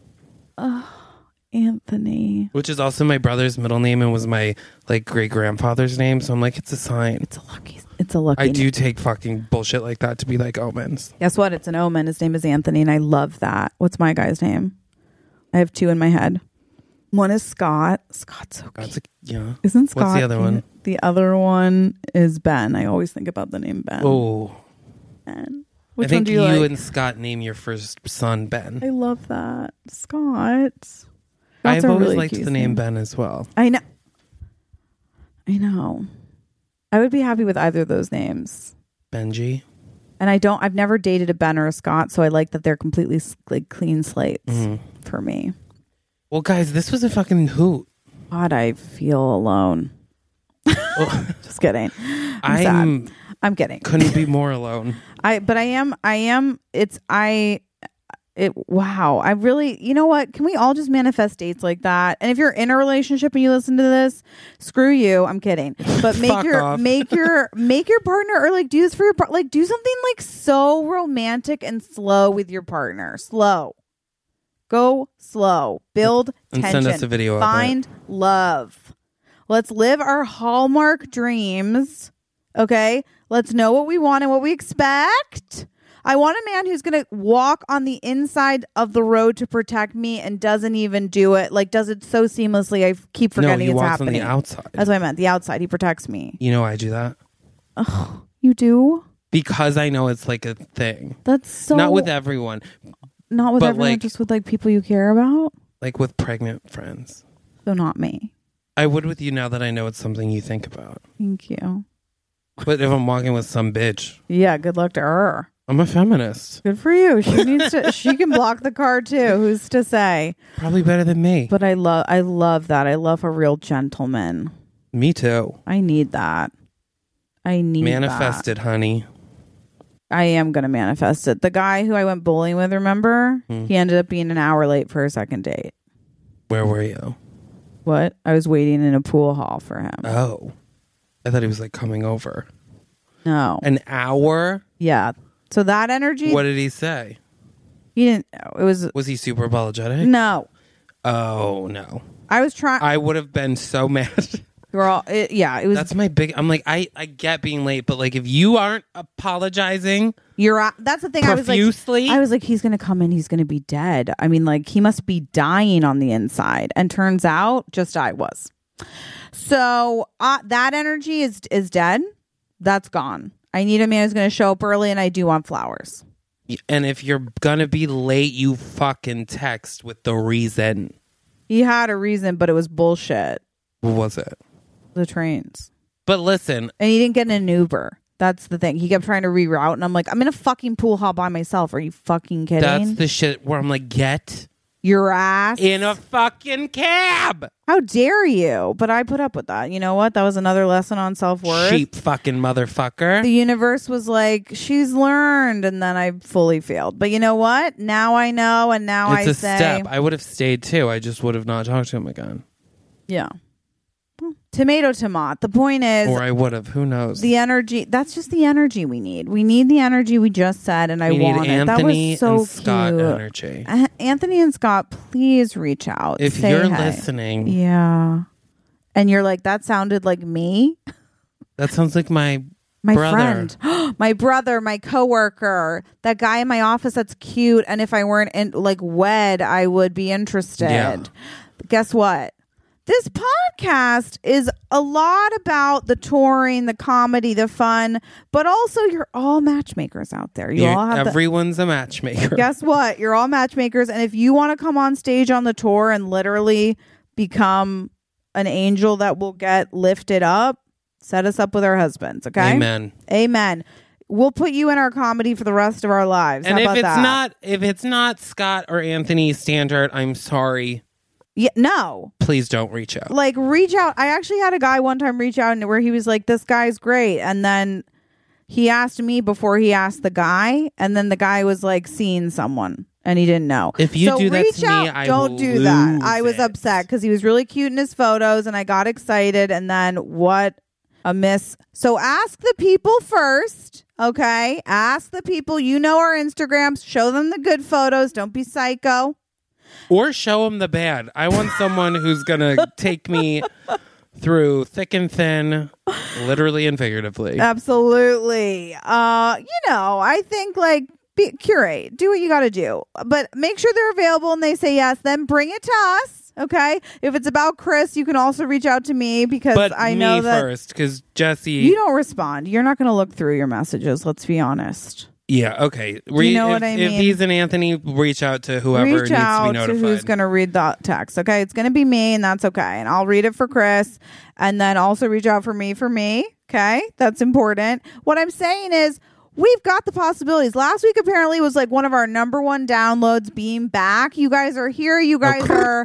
Anthony? which is also my brother's middle name and was my like great grandfather's name. So I'm like, it's a sign. It's a lucky. It's a lucky. I name. do take fucking bullshit like that to be like omens. Guess what? It's an omen. His name is Anthony, and I love that. What's my guy's name? I have two in my head. One is Scott. Scott's so cute. That's a, yeah. Isn't Scott? What's the other cute? one? The other one is Ben. I always think about the name Ben. Oh, Ben. I Which one think do you, you like? and Scott name your first son Ben. I love that. Scott. Scott's I've a always really liked cute the name Ben as well. I know. I know. I would be happy with either of those names. Benji. And I don't, I've never dated a Ben or a Scott, so I like that they're completely s- like clean slates Mhm. for me. Well, guys, this was a fucking hoot. God, I feel alone. Well, Just kidding. I'm, I'm sad. I'm kidding. couldn't be more alone. I, but I am, I am, it's, I, it, wow. I really, you know what? Can we all just manifest dates like that? And if you're in a relationship and you listen to this, screw you. I'm kidding. But make Fuck your, off. make your, make your partner or like do this for your part. Like do something like so romantic and slow with your partner. Slow. Go slow. Build And tension. send us a video of Find love. Let's live our Hallmark dreams. Okay? Let's know what we want and what we expect. I want a man who's going to walk on the inside of the road to protect me and doesn't even do it. Like, does it so seamlessly. I keep No, forgetting he it's walks happening. on the outside. That's what I meant. The outside. He protects me. You know I do that You do? because I know it's like a thing. That's so... Not with everyone, Not with but, everyone, like- just with, like, people you care about. like with pregnant friends. So not me. I would with you now that I know it's something you think about. Thank you. But if I'm walking with some bitch, Yeah, good luck to her. I'm a feminist. Good for you. She needs to. She can block the car too. Who's to say? Probably better than me. But I love. I love that. I love a real gentleman. Me too. I need that. I need Manifest that. it, honey. I am gonna manifest it. The guy who I went bowling with, remember? Hmm. He ended up being an hour late for a second date. Where were you? What? I was waiting in a pool hall for him. Oh, I thought he was like coming over. No. An hour? Yeah. So that energy. What did he say? He didn't. It was Was he super apologetic? no. Oh no. I was trying. I would have been so mad. Girl. It, yeah. It was. That's my big. I'm like, I, I get being late, but like, if you aren't apologizing, You're at, that's the thing. I was profusely? like, I was like, he's gonna come in, he's gonna be dead. I mean, like, he must be dying on the inside. And turns out, just I was. So uh, that energy is is dead. That's gone. I need a man who's gonna show up early, and I do want flowers. and if you're gonna be late, you fucking text with the reason. He had a reason, but it was bullshit. What was it? The trains, But listen, and he didn't get an Uber. That's the thing. He kept trying to reroute, and I'm like, I'm in a fucking pool hall by myself. Are you fucking kidding? That's the shit where I'm like, get your ass in a fucking cab. How dare you? But I put up with that. You know what? That was another lesson on self-worth. Cheap fucking motherfucker. The universe was like, she's learned, and then I fully failed. But you know what? Now I know, and now it's I a say, step. I would have stayed too. I just would have not talked to him again. yeah. Tomato tomato. The point is, Or I would have. Who knows? the energy. That's just the energy we need. We need the energy we just said, and I we want need it. That Anthony was so and Scott cute. energy. Uh, Anthony and Scott, please reach out. If Say you're hey. listening, Yeah. And you're like, that sounded like me. that sounds like my My brother. friend, my brother, my coworker, that guy in my office that's cute. And if I weren't in, like wed, I would be interested. Yeah. Guess what? This podcast is a lot about the touring, the comedy, the fun, but also you're all matchmakers out there. You You're- all have the, everyone's a matchmaker. guess what? You're all matchmakers. And if you want to come on stage on the tour and literally become an angel that will get lifted up, set us up with our husbands. Okay. Amen. Amen. We'll put you in our comedy for the rest of our lives. And How if about it's that? not, if it's not Scott or Anthony standard, I'm sorry. yeah, no, Please don't reach out. like reach out. I actually had a guy one time reach out and where he was like, this guy's great. And then he asked me before he asked the guy. And then the guy was like seeing someone and he didn't know. If you so do that reach to me, out. I don't will do that. lose I was it. upset because he was really cute in his photos and I got excited. And then what a miss. So ask the people first. Okay. Ask the people. You know our Instagrams. Show them the good photos. Don't be psycho. Or show them the bad. I want someone who's going to take me through thick and thin, literally and figuratively. Absolutely. Uh, you know, I think like be, curate, do what you got to do, but make sure they're available and they say yes. Then bring it to us. Okay. If it's about Chris, you can also reach out to me because but I me know that first, because Jesse. you don't respond. You're not going to look through your messages. Let's be honest. Yeah, okay. You know if, what I if mean? he's an Anthony, reach out to whoever Reach needs to be out notified. to who's going to read the text. Okay. It's going to be me and that's okay. And I'll read it for Chris and then also reach out for me for me. Okay. That's important. What I'm saying is we've got the possibilities. Last week apparently was like one of our number one downloads being back. You guys are here. You guys Okay. are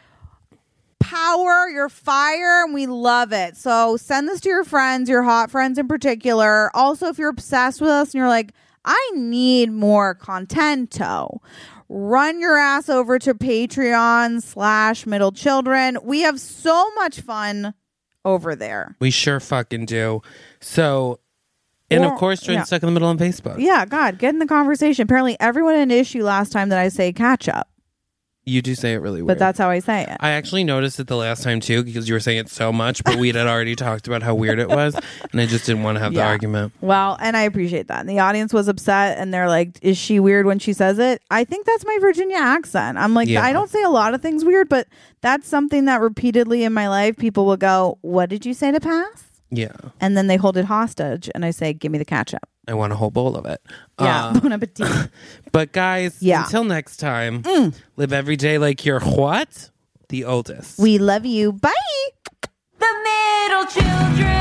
power, your fire, and we love it. So send this to your friends, your hot friends in particular. Also, if you're obsessed with us and you're like, I need more contento, run your ass over to Patreon slash middle children. We have so much fun over there. We sure fucking do. So, and Well, of course, join yeah. Stuck in the Middle on Facebook. Yeah, God, get in the conversation. Apparently, everyone had an issue last time that I say catch up, You do say it really weird. but that's how I say it. I actually noticed it the last time too because you were saying it so much, but we had already talked about how weird it was, and I just didn't want to have the Yeah. argument. Well, and I appreciate that. And the audience was upset and they're like, is she weird when she says it? I think that's my Virginia accent. I'm like, Yeah. I don't say a lot of things weird, but that's something that repeatedly in my life, people will go, what did you say to pass? Yeah, And then they hold it hostage and I say, give me the ketchup. I want a whole bowl of it. Yeah. Uh, Bon appetit. but guys, Yeah. Mm. until next time, live every day like you're what? The oldest. We love you. Bye. The middle children.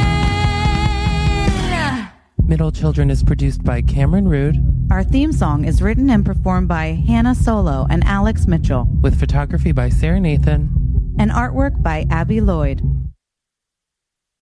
Middle Children is produced by Cameron Rude Our theme song is written and performed by Hannah Solo and Alex Mitchell with photography by Sarah Nathan. and artwork by Abby Lloyd.